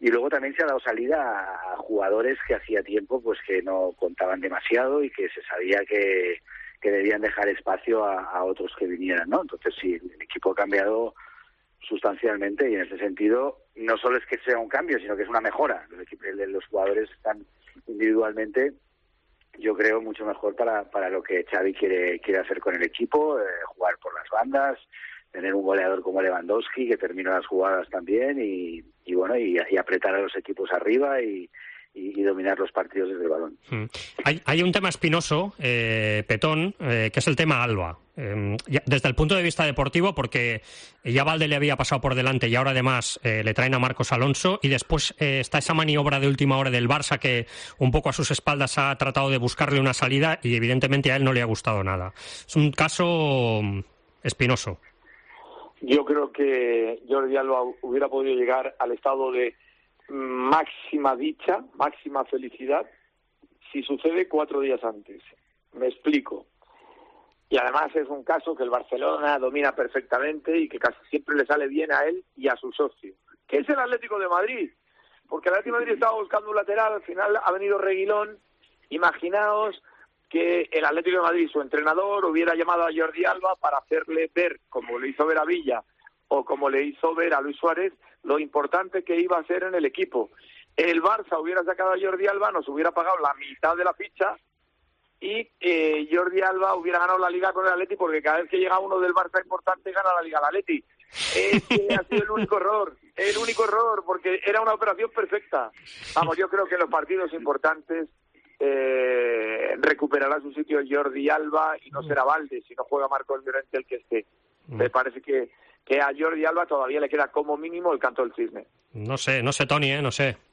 Y luego también se ha dado salida a jugadores que hacía tiempo pues que no contaban demasiado y que se sabía que, que debían dejar espacio a, a otros que vinieran, ¿no? Entonces sí, el equipo ha cambiado sustancialmente y en ese sentido no solo es que sea un cambio, sino que es una mejora. Los, equipos, los jugadores están individualmente, yo creo, mucho mejor para, para lo que Xavi quiere, quiere hacer con el equipo, eh, jugar por las bandas, tener un goleador como Lewandowski que termina las jugadas también y, y bueno, y, y apretar a los equipos arriba y, y, y dominar los partidos desde el balón. Mm. Hay, hay un tema espinoso, eh, Petón, eh, que es el tema Alba. Eh, ya, desde el punto de vista deportivo, porque ya Valde le había pasado por delante y ahora además eh, le traen a Marcos Alonso, y después eh, está esa maniobra de última hora del Barça que un poco a sus espaldas ha tratado de buscarle una salida y evidentemente a él no le ha gustado nada. Es un caso espinoso. Yo creo que Jordi Alba hubiera podido llegar al estado de máxima dicha, máxima felicidad, si sucede cuatro días antes. Me explico. Y además es un caso que el Barcelona domina perfectamente y que casi siempre le sale bien a él y a su socio, que es el Atlético de Madrid. Porque el Atlético de Madrid estaba buscando un lateral, al final ha venido Reguilón. Imaginaos que el Atlético de Madrid, su entrenador, hubiera llamado a Jordi Alba para hacerle ver, como le hizo ver a Villa o como le hizo ver a Luis Suárez, lo importante que iba a ser en el equipo. El Barça hubiera sacado a Jordi Alba, nos hubiera pagado la mitad de la ficha y eh, Jordi Alba hubiera ganado la Liga con el Atleti, porque cada vez que llega uno del Barça importante gana la Liga el Atleti. Ese ha sido el único error, el único error, porque era una operación perfecta. Vamos, yo creo que en los partidos importantes Eh, recuperará su sitio Jordi Alba y no será Valde, si no juega Marcos Llorente el que esté. Me parece que, que a Jordi Alba todavía le queda como mínimo el canto del cisne. No sé, no sé, Tony, ¿eh? No sé.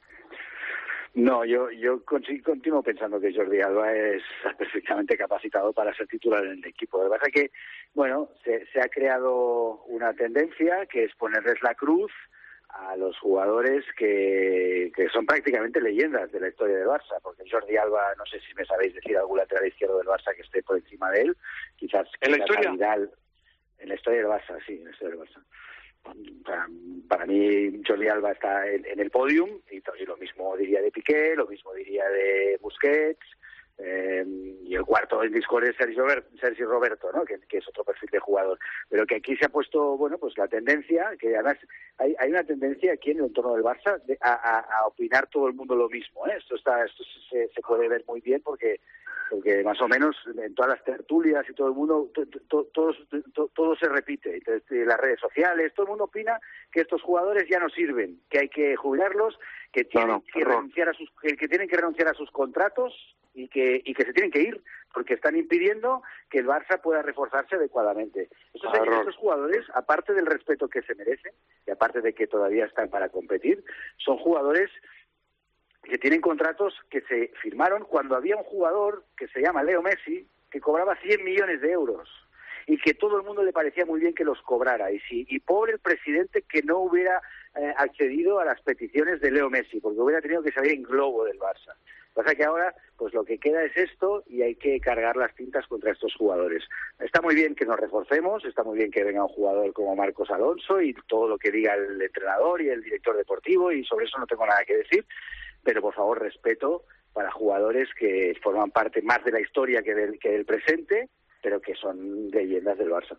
No, yo yo continuo pensando que Jordi Alba es perfectamente capacitado para ser titular en el equipo. Lo que pasa es que, bueno, se, se ha creado una tendencia que es ponerles la cruz a los jugadores que, que son prácticamente leyendas de la historia del Barça, porque Jordi Alba, no sé si me sabéis decir algún lateral izquierdo del Barça que esté por encima de él, quizás en la historia Vidal, en la historia del Barça, sí, en la historia del Barça. Para, para mí Jordi Alba está en, en el podium y, y lo mismo diría de Piqué, lo mismo diría de Busquets, eh, y el cuarto en discordia es Sergio, Sergio Roberto, ¿no? Que, que es otro perfil de jugador, pero que aquí se ha puesto, bueno, pues la tendencia, que además hay, hay una tendencia aquí en el entorno del Barça de, a, a, a opinar todo el mundo lo mismo, ¿eh? Esto está, esto se, se puede ver muy bien porque porque más o menos en todas las tertulias y todo el mundo, to, to, todo, to, todo se repite. Entonces, las redes sociales, todo el mundo opina que estos jugadores ya no sirven, que hay que jubilarlos, que tienen no, no, que renunciar a sus, que, que tienen que renunciar a sus contratos y que y que se tienen que ir porque están impidiendo que el Barça pueda reforzarse adecuadamente. Estos, estos jugadores, aparte del respeto que se merecen y aparte de que todavía están para competir, son jugadores que tienen contratos que se firmaron cuando había un jugador que se llama Leo Messi, que cobraba cien millones de euros y que todo el mundo le parecía muy bien que los cobrara. Y sí, y pobre el presidente que no hubiera eh, accedido a las peticiones de Leo Messi, porque hubiera tenido que salir en globo del Barça. Pasa que ahora, pues lo que queda es esto y hay que cargar las tintas contra estos jugadores. Está muy bien que nos reforcemos, está muy bien que venga un jugador como Marcos Alonso y todo lo que diga el entrenador y el director deportivo, y sobre eso no tengo nada que decir, pero por favor respeto para jugadores que forman parte más de la historia que del, que del presente, pero que son leyendas del Barça.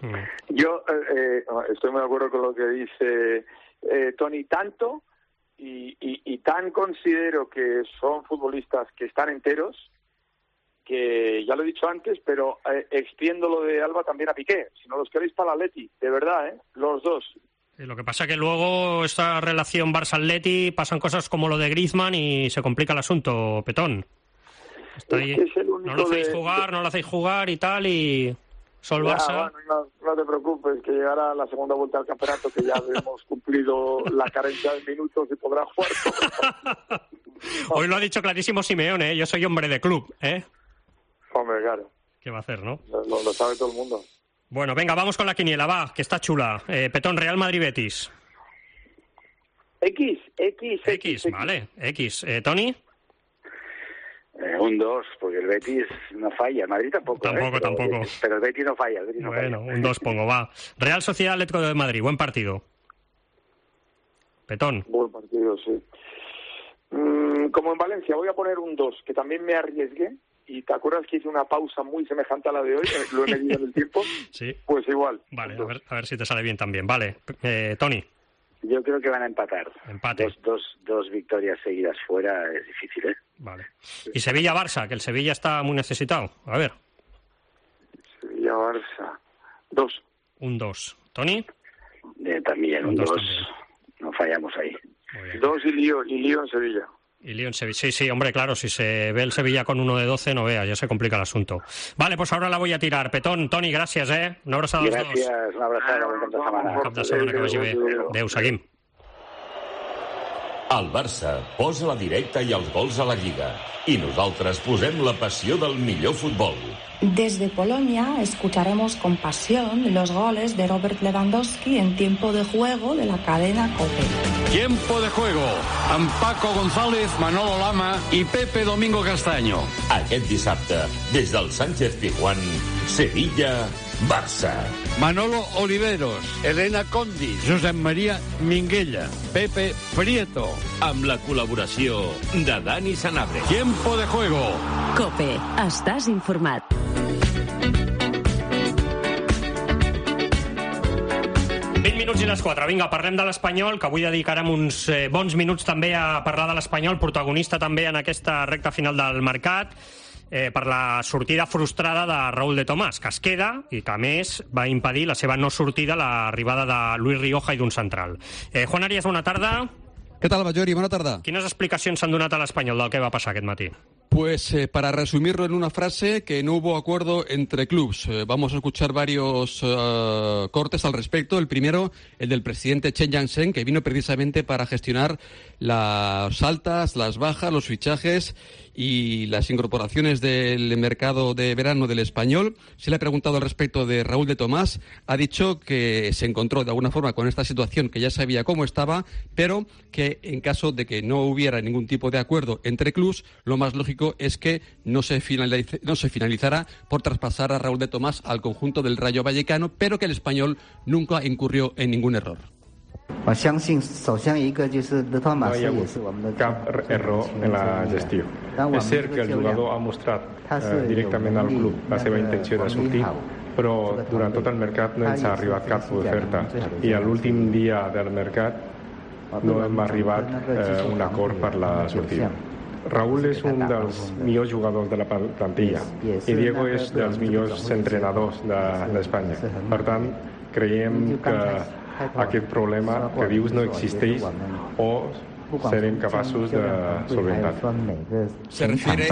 Yo eh, estoy muy de acuerdo con lo que dice eh, Tony, tanto y, y, y tan considero que son futbolistas que están enteros, que ya lo he dicho antes, pero eh, extiendo lo de Alba también a Piqué. Si no los queréis para el Atleti, de verdad, ¿eh? Los dos. Lo que pasa es que luego esta relación Barça-Atleti pasan cosas como lo de Griezmann y se complica el asunto, Petón. Está ahí. Es que es no lo hacéis de... jugar, no lo hacéis jugar y tal, y Sol ya, Barça... Bueno, no, no te preocupes, que llegará la segunda vuelta al campeonato, que ya hemos cumplido la carencia de minutos y podrá jugar. Hoy lo ha dicho clarísimo Simeone, ¿eh? Yo soy hombre de club, ¿eh? Hombre, claro. ¿Qué va a hacer, no? Lo, lo sabe todo el mundo. Bueno, venga, vamos con la quiniela, va, que está chula. Eh, Petón, Real Madrid-Betis. X, X, X. X, vale, X. Eh, ¿Tony? Eh, un dos, porque el Betis no falla. El Madrid tampoco. Tampoco, ¿eh? pero, tampoco. Pero el Betis no falla. El Betis no bueno, falla. un dos pongo, va. Real Sociedad Atlético de Madrid, buen partido. Petón. Buen partido, sí. Mm, como en Valencia, voy a poner un dos, que también me arriesgué. Y te acuerdas que hice una pausa muy semejante a la de hoy, lo he medido en el tiempo. Sí. Pues igual. Vale, a ver, a ver si te sale bien también. Vale, eh, Tony. Yo creo que van a empatar. Empate. Dos, dos, dos victorias seguidas fuera es difícil, ¿eh? Vale. Y Sevilla-Barça, que el Sevilla está muy necesitado. A ver. Sevilla-Barça. Dos. Un dos. ¿Tony? Eh, también un, un dos. dos. No fallamos ahí. Dos y lío, y lío en Sevilla. Y lío en Sevilla. Sí, sí, hombre, claro, si se ve el Sevilla con uno de doce, no veas, ya se complica el asunto. Vale, pues ahora la voy a tirar. Petón, Toni, gràcies, eh? Una abraçada als dos. Gràcies, una abraçada, bon cap de setmana. Un cap de setmana que vagi bé. Adéu, seguim. El Barça posa la directa i els gols a la Lliga. I nosaltres posem la passió del millor futbol. Desde Polonia escucharemos con pasión los goles de Robert Lewandowski en tiempo de juego de la cadena COPE. Tiempo de juego amb Paco González, Manolo Lama i Pepe Domingo Castaño. Aquest dissabte, des del Sánchez Pizjuán, Sevilla-Barça. Manolo Oliveros, Elena Condi, Josep María Minguella, Pepe Prieto. Amb la col·laboració de Dani Sanabria. Tiempo de juego. COPE. Estàs informat. vint minuts i les quatre. Vinga, parlem de l'Espanyol, que avui dedicarem uns eh, bons minuts també a parlar de l'Espanyol, protagonista també en aquesta recta final del mercat, eh, per la sortida frustrada de Raúl de Tomàs, que es queda i que, a més, va impedir la seva no sortida, l'arribada de Luis Rioja i d'un central. Eh, Juan Arias, bona tarda. Què tal, Bajori? Bona tarda. Quines explicacions s'han donat a l'Espanyol del que va passar aquest matí? Pues eh, para resumirlo en una frase, que no hubo acuerdo entre clubs. Eh, vamos a escuchar varios uh, cortes al respecto. El primero, el del presidente Chen Yang-shen, que vino precisamente para gestionar las altas, las bajas, los fichajes y las incorporaciones del mercado de verano del Espanyol. Se le ha preguntado al respecto de Raúl de Tomàs. Ha dicho que se encontró de alguna forma con esta situación, que ya sabía cómo estaba, pero que en caso de que no hubiera ningún tipo de acuerdo entre clubs, lo más lógico es que no se, finalice, no se finalizara por traspasar a Raúl de Tomàs al conjunto del Rayo Vallecano, pero que el Espanyol nunca incurrió en ningún error. No hi ha cap error en la gestió. És cert que el jugador ha mostrat eh, directament al club la seva intenció de sortir, però durant tot el mercat no ens ha arribat cap oferta i a l'últim dia del mercat no hem arribat eh, un acord per la sortida. Raúl és un dels millors jugadors de la plantilla i Diego és dels millors entrenadors d'Espanya. Per tant, creiem que aquest problema que dius no existeix o serem capaços de solventar. Se refiere...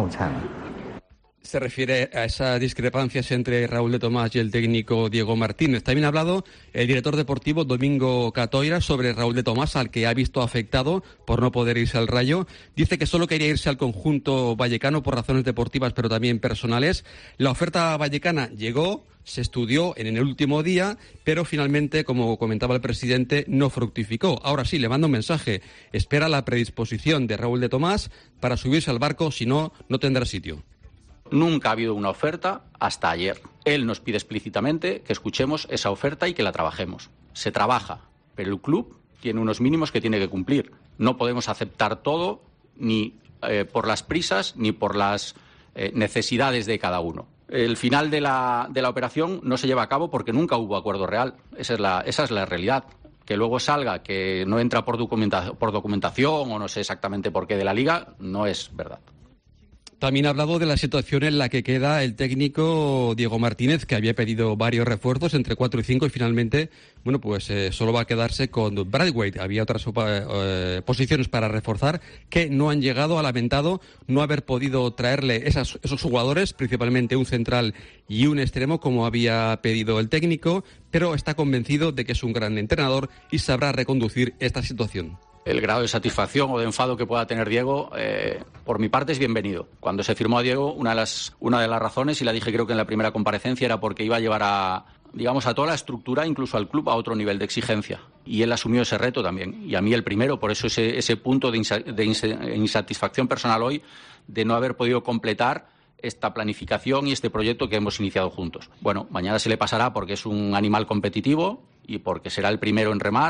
Se refiere a esas discrepancias entre Raúl de Tomàs y el técnico Diego Martínez. También ha hablado el director deportivo Domingo Catoira sobre Raúl de Tomàs, al que ha visto afectado por no poder irse al Rayo. Dice que solo quería irse al conjunto vallecano por razones deportivas, pero también personales. La oferta vallecana llegó, se estudió en el último día, pero finalmente, como comentaba el presidente, no fructificó. Ahora sí, le mando un mensaje. Espera la predisposición de Raúl de Tomàs para subirse al barco, si no, no tendrá sitio. Nunca ha habido una oferta hasta ayer. Él nos pide explícitamente que escuchemos esa oferta y que la trabajemos. Se trabaja, pero el club tiene unos mínimos que tiene que cumplir. No podemos aceptar todo ni eh, por las prisas ni por las eh, necesidades de cada uno. El final de la, de la operación no se lleva a cabo porque nunca hubo acuerdo real. Esa es la, esa es la realidad. Que luego salga que no entra por, documenta, por documentación o no sé exactamente por qué de la Liga, no es verdad. También ha hablado de la situación en la que queda el técnico Diego Martínez, que había pedido varios refuerzos, entre cuatro y cinco, y finalmente, bueno, pues eh, solo va a quedarse con Braithwaite. Había otras eh, posiciones para reforzar que no han llegado. Ha lamentado no haber podido traerle esas, esos jugadores, principalmente un central y un extremo, como había pedido el técnico, pero está convencido de que es un gran entrenador y sabrá reconducir esta situación. El grado de satisfacción o de enfado que pueda tener Diego, eh, por mi parte, es bienvenido. Cuando se firmó a Diego, una de las una de las razones, y la dije creo que en la primera comparecencia, era porque iba a llevar a, digamos, a toda la estructura, incluso al club, a otro nivel de exigencia. Y él asumió ese reto también. Y a mí el primero, por eso ese, ese punto de, insa, de insatisfacción personal hoy, de no haber podido completar esta planificación y este proyecto que hemos iniciado juntos. Bueno, mañana se le pasará porque es un animal competitivo y porque será el primero en remar.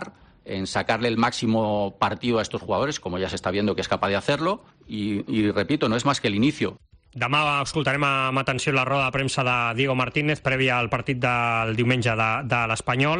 en sacarle el máximo partido a estos jugadores, como ya se está viendo que es capaz de hacerlo, y, y repito, no es más que el inicio. Demà escoltarem amb atenció la roda de premsa de Diego Martínez prèvia al partit del diumenge de, de l'Espanyol.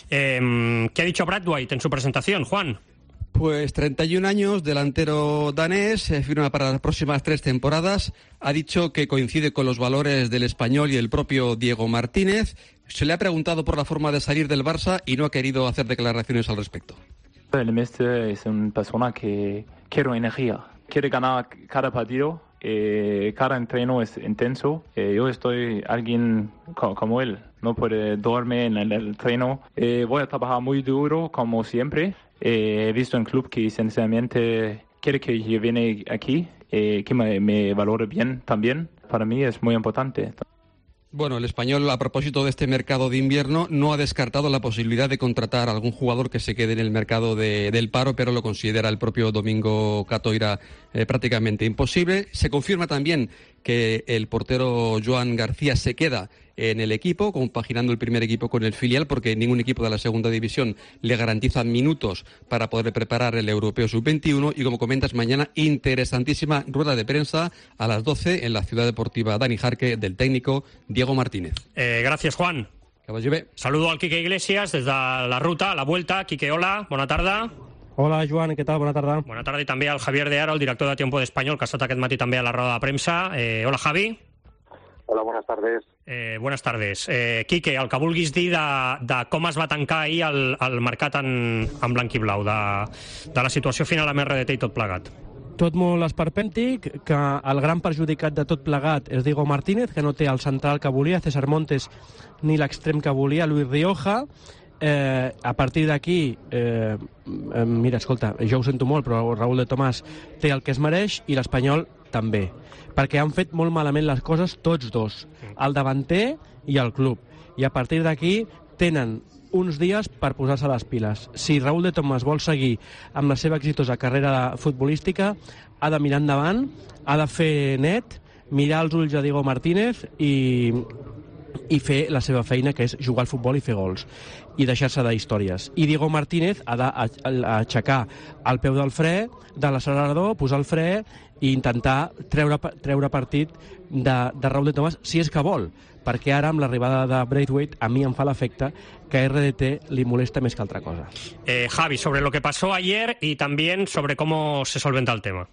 Eh, ¿Qué ha dicho Brad White en su presentación, Juan? Pues treinta y un años, delantero danés, eh, firma para las próximas tres temporadas. Ha dicho que coincide con los valores del Español y el propio Diego Martínez. Se le ha preguntado por la forma de salir del Barça y no ha querido hacer declaraciones al respecto. El Messi es una persona que quiere energía, quiere ganar cada partido. Eh, cada entreno es intenso. Eh, yo estoy alguien co- como él, no puede dormir en el, el entreno. Eh, voy a trabajar muy duro como siempre. Eh, he visto en club que sinceramente quiere que yo viene aquí, eh, que me, me valore bien también. Para mí es muy importante. Bueno, el Español, a propósito de este mercado de invierno, no ha descartado la posibilidad de contratar a algún jugador que se quede en el mercado de, del paro, pero lo considera el propio Domingo Catoira eh, prácticamente imposible. Se confirma también que el portero Joan García se queda en el equipo, compaginando el primer equipo con el filial, porque ningún equipo de la segunda división le garantiza minutos para poder preparar el Europeo sub veintiuno. Y como comentas, mañana interesantísima rueda de prensa a las doce en la Ciudad Deportiva Dani Jarque del técnico Diego Martínez. Eh, gracias, Juan. Que vagi bé. Saludo al Quique Iglesias desde la ruta, a la vuelta. Quique, hola, bona tarda. Hola, Joan, què tal? Bona tarda. Bona tarda, i també al Javier de Aro, el director de Tiempo de Español, que ha estat aquest matí també a la roda de premsa. Eh, hola, Javi. Hola, buenas tardes. Eh, buenas tardes. Eh, Quique, el que vulguis dir de, de com es va tancar ahir el, el mercat en, en blanc i blau, de, de la situació final amb R D T i tot plegat. Tot molt esperpèntic, que el gran perjudicat de tot plegat és Diego Martínez, que no té el central que volia, César Montes, ni l'extrem que volia, Luis Rioja. Eh, a partir d'aquí, eh, eh, mira, escolta, jo ho sento molt, però Raúl de Tomàs té el que es mereix i l'Espanyol també, perquè han fet molt malament les coses tots dos, el davanter i el club, i a partir d'aquí tenen uns dies per posar-se les piles. Si Raúl de Tomàs vol seguir amb la seva exitosa carrera futbolística, ha de mirar endavant, ha de fer net, mirar els ulls a Diego Martínez i i fer la seva feina, que és jugar al futbol i fer gols, i deixar-se d'històries. I Diego Martínez ha d'aixecar el peu del fre, de l'accelerador, posar el fre i intentar treure, treure partit de, de Raúl de Tomàs, si és que vol, perquè ara amb l'arribada de Braithwaite a mi em fa l'efecte que a R D T li molesta més que altra cosa. Eh, Javi, sobre lo que pasó ayer y también sobre cómo se solventa el tema.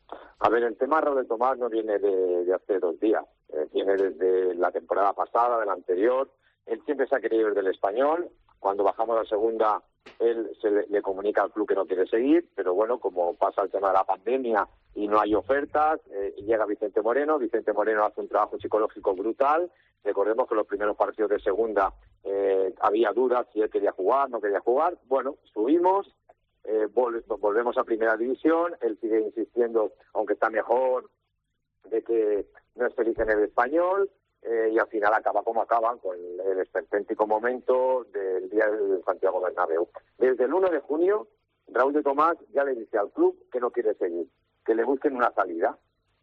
A ver, el tema Raúl de Tomàs no viene de, de hace dos días, eh, viene desde la temporada pasada, de la anterior. Él siempre se ha querido ir del Español. Cuando bajamos a la segunda, él se le, le comunica al club que no quiere seguir, pero bueno, como pasa el tema de la pandemia y no hay ofertas, eh, llega Vicente Moreno. Vicente Moreno hace un trabajo psicológico brutal. Recordemos que en los primeros partidos de segunda eh, había dudas si él quería jugar, no quería jugar. Bueno, subimos. Eh, vol- volvemos a primera división, él sigue insistiendo, aunque está mejor, de que no es feliz en el Español, eh, y al final acaba como acaban, con el esperpéntico momento del día del Santiago Bernabéu. Desde el uno de junio, Raúl de Tomàs ya le dice al club que no quiere seguir, que le busquen una salida.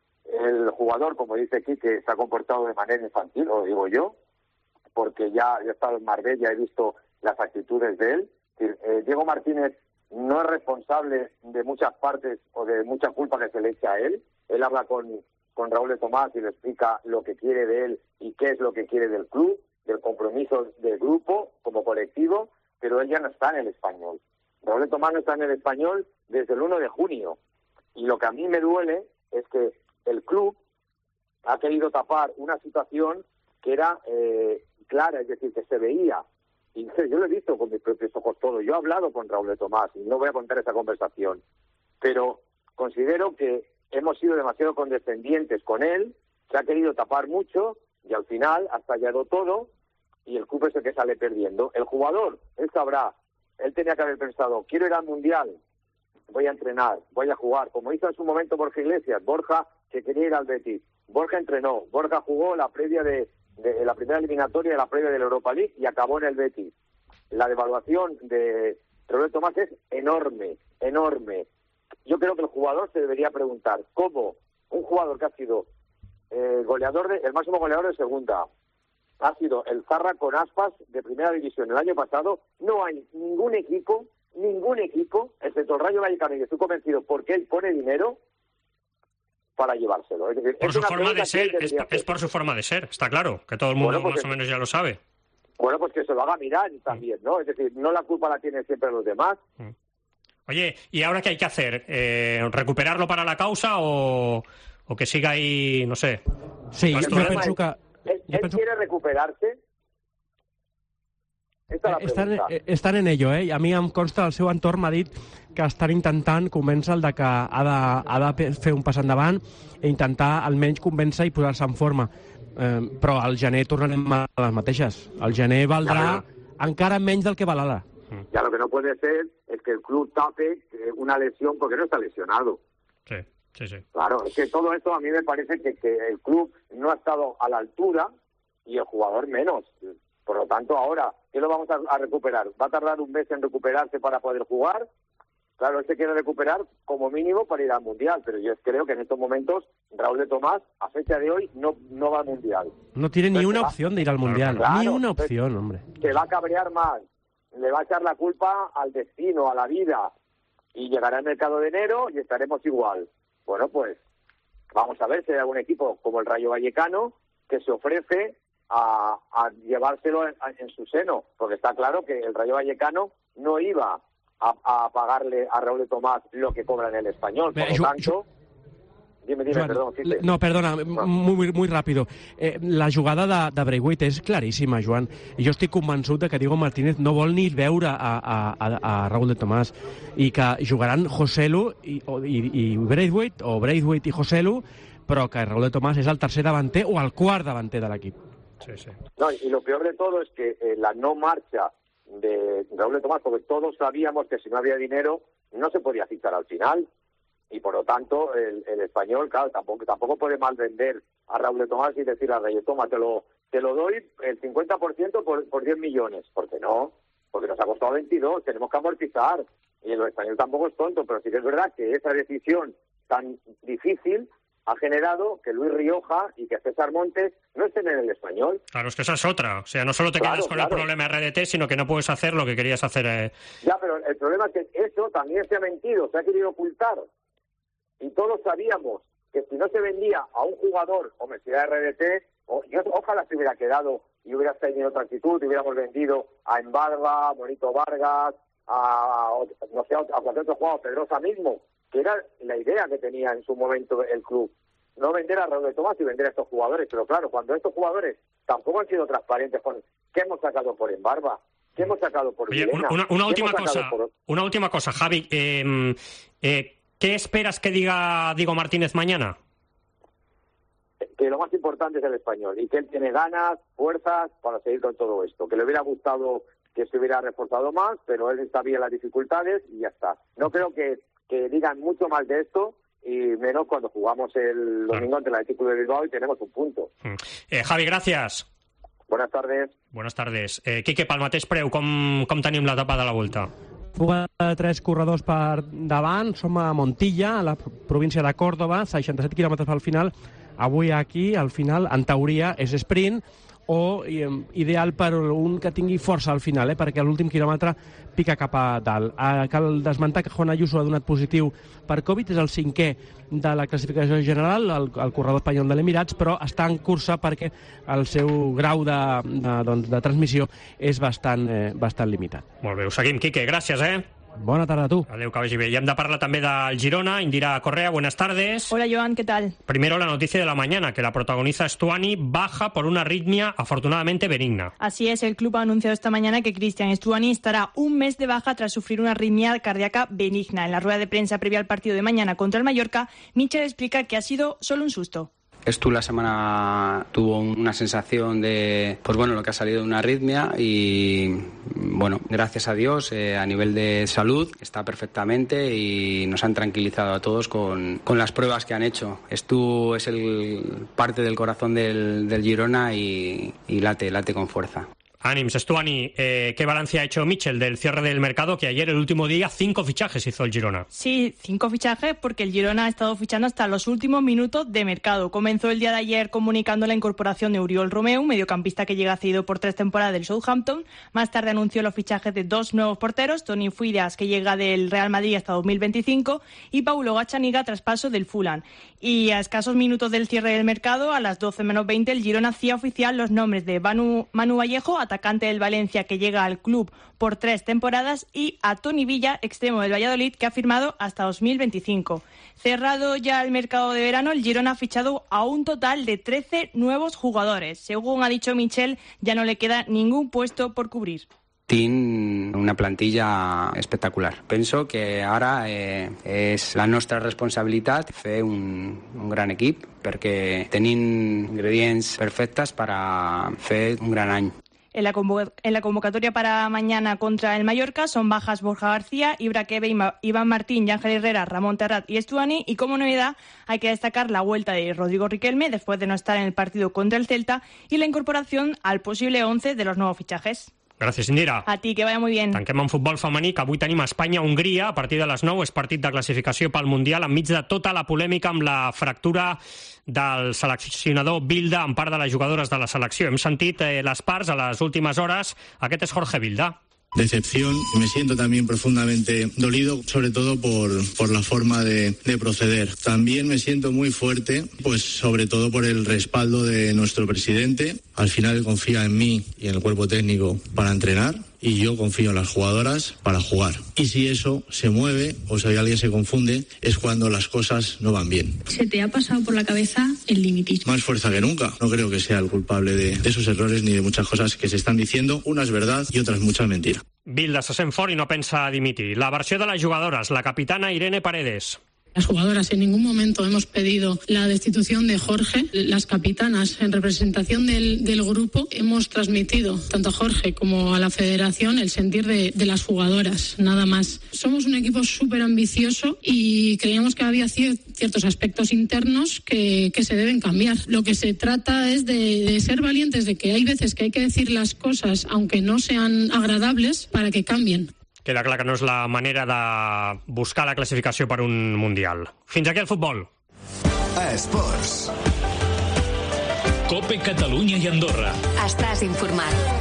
El jugador, como dice aquí, que se ha comportado de manera infantil, lo digo yo, porque ya, ya he estado en Marbella, he visto las actitudes de él. Eh, Diego Martínez no es responsable de muchas partes o de mucha culpa que se le echa a él. Él habla con, con Raúl de Tomàs y le explica lo que quiere de él y qué es lo que quiere del club, del compromiso del grupo como colectivo, pero él ya no está en el Español. Raúl de Tomàs no está en el Español desde el uno de junio. Y lo que a mí me duele es que el club ha querido tapar una situación que era eh, clara, es decir, que se veía. Y yo lo he visto con mis propios ojos todo. Yo he hablado con Raúl de Tomàs y no voy a contar esa conversación. Pero considero que hemos sido demasiado condescendientes con él, se ha querido tapar mucho y al final ha estallado todo y el club es el que sale perdiendo. El jugador, él sabrá, él tenía que haber pensado, quiero ir al Mundial, voy a entrenar, voy a jugar, como hizo en su momento Borja Iglesias. Borja que quería ir al Betis. Borja entrenó, Borja jugó la previa de... de la primera eliminatoria de la previa de la Europa League y acabó en el Betis. La devaluación de Raúl de Tomàs es enorme, enorme. Yo creo que el jugador se debería preguntar cómo un jugador que ha sido eh, goleador de, el máximo goleador de segunda, ha sido el Zarra con Aspas de primera división el año pasado, no hay ningún equipo ningún equipo, excepto el Rayo Vallecano, y estoy convencido porque él pone dinero para llevárselo. Es decir, por es su una forma de ser, es, hacer. es por su forma de ser, está claro, que todo el mundo Bueno, pues más o menos ya lo sabe. Bueno, pues que se lo haga mirar también, ¿no? Es decir, no la culpa la tienen siempre los demás. Oye, ¿y ahora qué hay que hacer? Eh, ¿Recuperarlo para la causa o, o que siga ahí, no sé? Sí, yo penso que... ¿Él, él penso... quiere recuperarse? Esta és estan, la estan en ello, eh? A mi em consta, el seu entorn m'ha dit que estan intentant convèncer el de que ha de, ha de fer un pas endavant i intentar almenys convèncer i posar-se en forma. Eh, però al gener tornarem a les mateixes. El gener valdrà ja, encara menys del que val ara. Ya lo que no puede ser es que el club tape una lesión porque no está lesionado. Sí, sí, sí. Claro, es que todo esto a mí me parece que, que el club no ha estado a la altura y el jugador menos. Por lo tanto, ahora, ¿qué lo vamos a, a recuperar? ¿Va a tardar un mes en recuperarse para poder jugar? Claro, él se quiere recuperar como mínimo para ir al Mundial, pero yo creo que en estos momentos Raúl de Tomás, a fecha de hoy, no, no va al Mundial. No tiene ni una opción de ir al Mundial, claro, ni una opción, hombre. Se va a cabrear más, le va a echar la culpa al destino, a la vida, y llegará el mercado de enero y estaremos igual. Bueno, pues vamos a ver si hay algún equipo como el Rayo Vallecano que se ofrece a, a llevárselo en, en su seno, porque está claro que el Rayo Vallecano no iba a, a pagarle a Raúl de Tomás lo que cobra en el Español, por Bé, lo tanto... Dime, dime, Joan, perdón. Sí, sí. No, perdona, no. muy, muy rápido. Eh, la jugada de, de Braithwaite és claríssima, Joan. Jo estic convençut de que Diego Martínez no vol ni veure a, a, a, a Raúl de Tomás i que jugaran Joselu i, i, i Braithwaite, o Braithwaite i Joselu, però que Raúl de Tomás és el tercer davanter o el quart davanter de l'equip. Sí, sí. No, y lo peor de todo es que eh, la no marcha de Raúl de Tomás, porque todos sabíamos que si no había dinero no se podía fichar al final. Y por lo tanto, el, el español, claro, tampoco tampoco puede mal vender a Raúl de Tomás y decirle a Reyes, toma, te lo, te lo doy el cincuenta por ciento por, por diez millones. ¿Por qué no? Porque nos ha costado veintidós, tenemos que amortizar. Y el español tampoco es tonto, pero sí que es verdad que esa decisión tan difícil ha generado que Luis Rioja y que César Montes no estén en el español. Claro, es que esa es otra. O sea, no solo te claro, quedas con claro. el problema R D T, sino que no puedes hacer lo que querías hacer. Eh... Ya, pero el problema es que eso también se ha mentido, se ha querido ocultar. Y todos sabíamos que si no se vendía a un jugador, hombre, si era R D T, o, yo, ojalá se hubiera quedado y hubiera tenido otra actitud, y hubiéramos vendido a Embarba, a Bonito Vargas, a, no sé, a cualquier otro jugador, Pedrosa mismo, que era la idea que tenía en su momento el club. No vender a Raúl de Tomás y vender a estos jugadores, pero claro, cuando estos jugadores tampoco han sido transparentes con qué hemos sacado por Embarba, qué hemos sacado por Oye, Vilena, una, una última cosa, por... una última cosa, Javi, eh, eh, ¿qué esperas que diga Diego Martínez mañana? Que lo más importante es el español y que él tiene ganas, fuerzas para seguir con todo esto. Que le hubiera gustado que se hubiera reforzado más, pero él sabía las dificultades y ya está. No creo que, que digan mucho más de esto y menos cuando jugamos el domingo ante el Atlético de Bilbao y tenemos un punto. Eh, Javi, gracias. Buenas tardes. Buenas tardes. Eh, Quique, pel mateix preu, com, com tenim l'etapa de la Volta? Fuga de tres corredors per davant, som a Montilla, a la província de Córdoba, seixanta-set quilòmetres al final. Avui aquí, al final, en teoria, és sprint, o ideal per un que tingui força al final, eh, perquè a l'últim quilòmetre pica cap a dalt. Eh, cal desmentar que Juan Ayuso ha donat positiu per Covid, és el cinquè de la classificació general, el, el corredor espanyol de l'Emirats, però està en cursa perquè el seu grau de, de, doncs, de transmissió és bastant, eh, bastant limitat. Molt bé, ho seguim, Quique, gràcies, eh? Bona tarda a tu. Adéu, que vagi bé. I hem de parlar també del Girona. Indira Correa, buenas tardes. Hola, Joan, ¿qué tal? Primero la noticia de la mañana, que la protagoniza Stuani, baja por una arritmia afortunadamente benigna. Así es, el club ha anunciado esta mañana que Cristian Stuani estará un mes de baja tras sufrir una arritmia cardíaca benigna. En la rueda de prensa previa al partido de mañana contra el Mallorca, Michel explica que ha sido solo un susto. Stu la semana tuvo una sensación de, pues bueno, lo que ha salido de una arritmia y, bueno, gracias a Dios, eh, a nivel de salud está perfectamente y nos han tranquilizado a todos con, con las pruebas que han hecho. Stu es el parte del corazón del, del Girona y, y late, late con fuerza. Ánims, Estuani, eh, ¿qué balance ha hecho Michel del cierre del mercado? Que ayer, el último día, cinco fichajes hizo el Girona. Sí, cinco fichajes porque el Girona ha estado fichando hasta los últimos minutos de mercado. Comenzó el día de ayer comunicando la incorporación de Oriol Romeu, mediocampista que llega cedido por tres temporadas del Southampton. Más tarde anunció los fichajes de dos nuevos porteros, Toni Fuidas, que llega del Real Madrid hasta dos mil veinticinco, y Paulo Gazzaniga, traspaso del Fulham. Y a escasos minutos del cierre del mercado, a las doce menos veinte, el Girona hacía oficial los nombres de Manu, Manu Vallejo, atacante del Valencia que llega al club por tres temporadas, y a Toni Villa, extremo del Valladolid, que ha firmado hasta dos mil veinticinco. Cerrado ya el mercado de verano, el Girona ha fichado a un total de trece nuevos jugadores. Según ha dicho Michel, ya no le queda ningún puesto por cubrir. Tinc una plantilla espectacular. Penso que ara eh, és la nostra responsabilitat fer un, un gran equip perquè tenim ingredients perfectes per a fer un gran any. En la, en la convocatoria para mañana contra el Mallorca son bajas Borja García, Ibra Kebe, Iván Martín, Ángel Herrera, Ramón Terrat y Estuani. Y como novedad hay que destacar la vuelta de Rodrigo Riquelme después de no estar en el partido contra el Celta y la incorporación al posible once de los nuevos fichajes. Gràcies, Indira. A ti, que vaya muy bien. Tanquem en futbol femení, que avui tenim Espanya-Hongria a partir de les nou. És partit de classificació pel Mundial enmig de tota la polèmica amb la fractura del seleccionador Bilda en part de les jugadores de la selecció. Hem sentit eh, les parts a les últimes hores. Aquest és Jorge Bilda. Decepción, me siento también profundamente dolido, sobre todo por, por la forma de, de proceder. También me siento muy fuerte, pues sobre todo por el respaldo de nuestro presidente. Al final confía en mí y en el cuerpo técnico para entrenar, y yo confío en las jugadoras para jugar. Y si eso se mueve o si alguien se confunde, es cuando las cosas no van bien. ¿Se te ha pasado por la cabeza el limitismo? Más fuerza que nunca. No creo que sea el culpable de, de esos errores ni de muchas cosas que se están diciendo. Una es verdad y otra es mucha mentira. Bilda se sent fort i no pensa dimitir. La versió de les jugadores, la capitana Irene Paredes. Las jugadoras en ningún momento hemos pedido la destitución de Jorge. Las capitanas, en representación del, del grupo, hemos transmitido tanto a Jorge como a la federación el sentir de, de las jugadoras, nada más. Somos un equipo súper ambicioso y creíamos que había ciertos aspectos internos que, que se deben cambiar. Lo que se trata es de, de ser valientes, de que hay veces que hay que decir las cosas, aunque no sean agradables, para que cambien. Queda clar que no és la manera de buscar la classificació per un Mundial. Fins aquí el futbol. Esports. Cope Catalunya i Andorra. Estàs informat.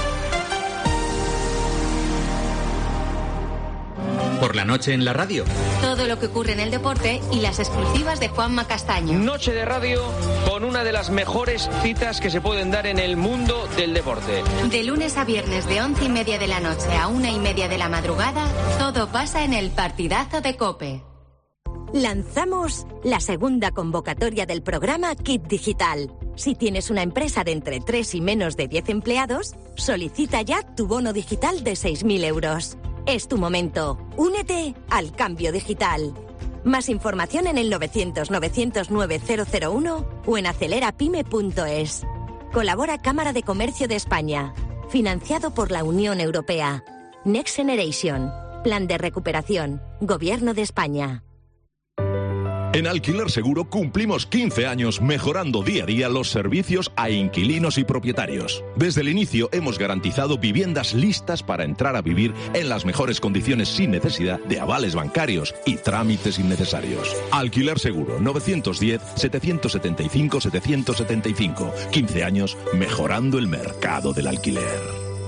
Por la noche en la radio. Todo lo que ocurre en el deporte y las exclusivas de Juanma Castaño. Noche de radio con una de las mejores citas que se pueden dar en el mundo del deporte. De lunes a viernes de once y media de la noche a una y media de la madrugada, todo pasa en el partidazo de COPE. Lanzamos la segunda convocatoria del programa Kit Digital. Si tienes una empresa de entre tres y menos de diez empleados, solicita ya tu bono digital de seis mil euros. Es tu momento. Únete al cambio digital. Más información en el novecientos novecientos nueve cero cero uno o en acelerapyme punto es. Colabora Cámara de Comercio de España. Financiado por la Unión Europea. Next Generation. Plan de recuperación. Gobierno de España. En Alquiler Seguro cumplimos quince años mejorando día a día los servicios a inquilinos y propietarios. Desde el inicio hemos garantizado viviendas listas para entrar a vivir en las mejores condiciones sin necesidad de avales bancarios y trámites innecesarios. Alquiler Seguro, novecientos diez, setecientos setenta y cinco, setecientos setenta y cinco. quince años mejorando el mercado del alquiler.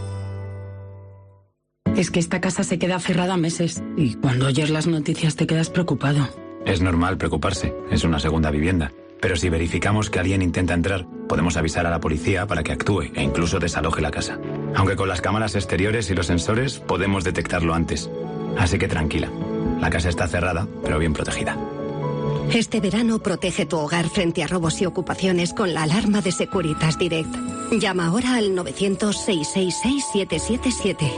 Es que esta casa se queda cerrada meses y cuando oyes las noticias te quedas preocupado. Es normal preocuparse, es una segunda vivienda. Pero si verificamos que alguien intenta entrar, podemos avisar a la policía para que actúe e incluso desaloje la casa. Aunque con las cámaras exteriores y los sensores podemos detectarlo antes. Así que tranquila, la casa está cerrada, pero bien protegida. Este verano protege tu hogar frente a robos y ocupaciones con la alarma de Securitas Direct. Llama ahora al novecientos, seiscientos sesenta y seis, siete siete siete.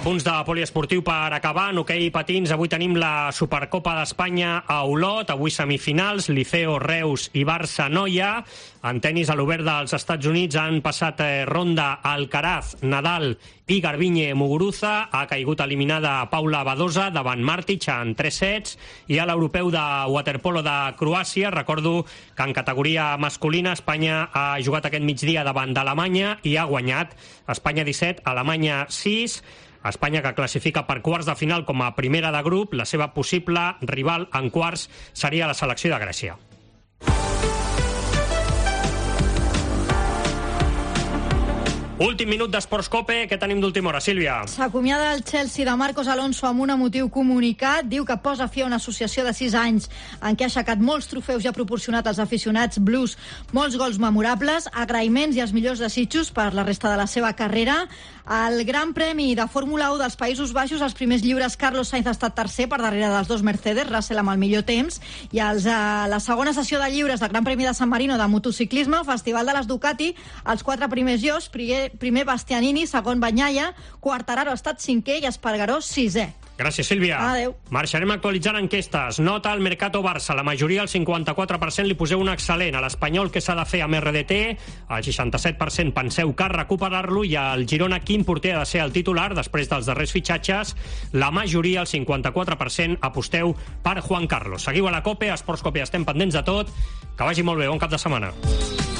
apunts de poliesportiu per acabar. En hoquei patins, avui tenim la Supercopa d'Espanya a Olot, avui semifinals, Liceo, Reus i Barça Noia. En tenis, a l'Obert dels Estats Units han passat ronda Alcaraz, Nadal i Garbiñe Muguruza. Ha caigut eliminada Paula Badosa davant Martic en tres sets. I a l'europeu de waterpolo de Croàcia, recordo que en categoria masculina Espanya ha jugat aquest migdia davant d'Alemanya i ha guanyat. Espanya disset, Alemanya sis. Espanya, que classifica per quarts de final com a primera de grup, la seva possible rival en quarts seria la selecció de Grècia. Últim minut d'Esports Cope, què tenim d'última hora, Sílvia? S'acomiada el Chelsea de Marcos Alonso amb un emotiu comunicat. Diu que posa fi a una associació de sis anys en què ha aixecat molts trofeus i ha proporcionat als aficionats blues molts gols memorables, agraïments i els millors desitjos per la resta de la seva carrera. Al Gran Premi de Fórmula u dels Països Baixos, els primers lliures, Carlos Sainz ha estat tercer per darrere dels dos Mercedes, Russell amb el millor temps, i els, a la segona sessió de lliures del Gran Premi de San Marino de motociclisme, el Festival de les Ducati, els quatre primers llocs, primer Bastianini, segon Bagnaia, Quartararo ha estat cinquè i Espargaró sisè. Gràcies, Sílvia. Adéu. Marxarem actualitzant enquestes. Nota al Mercato Barça. La majoria, el cinquanta-quatre per cent, li poseu un excel·lent. A l'Espanyol, què s'ha de fer amb R D T? El seixanta-set per cent penseu que recuperar-lo, i al Girona, quin porter ha de ser el titular després dels darrers fitxatges? La majoria, el cinquanta-quatre per cent, aposteu per Juan Carlos. Seguiu a la COPE, a Esports Cope, estem pendents de tot. Que vagi molt bé, bon cap de setmana.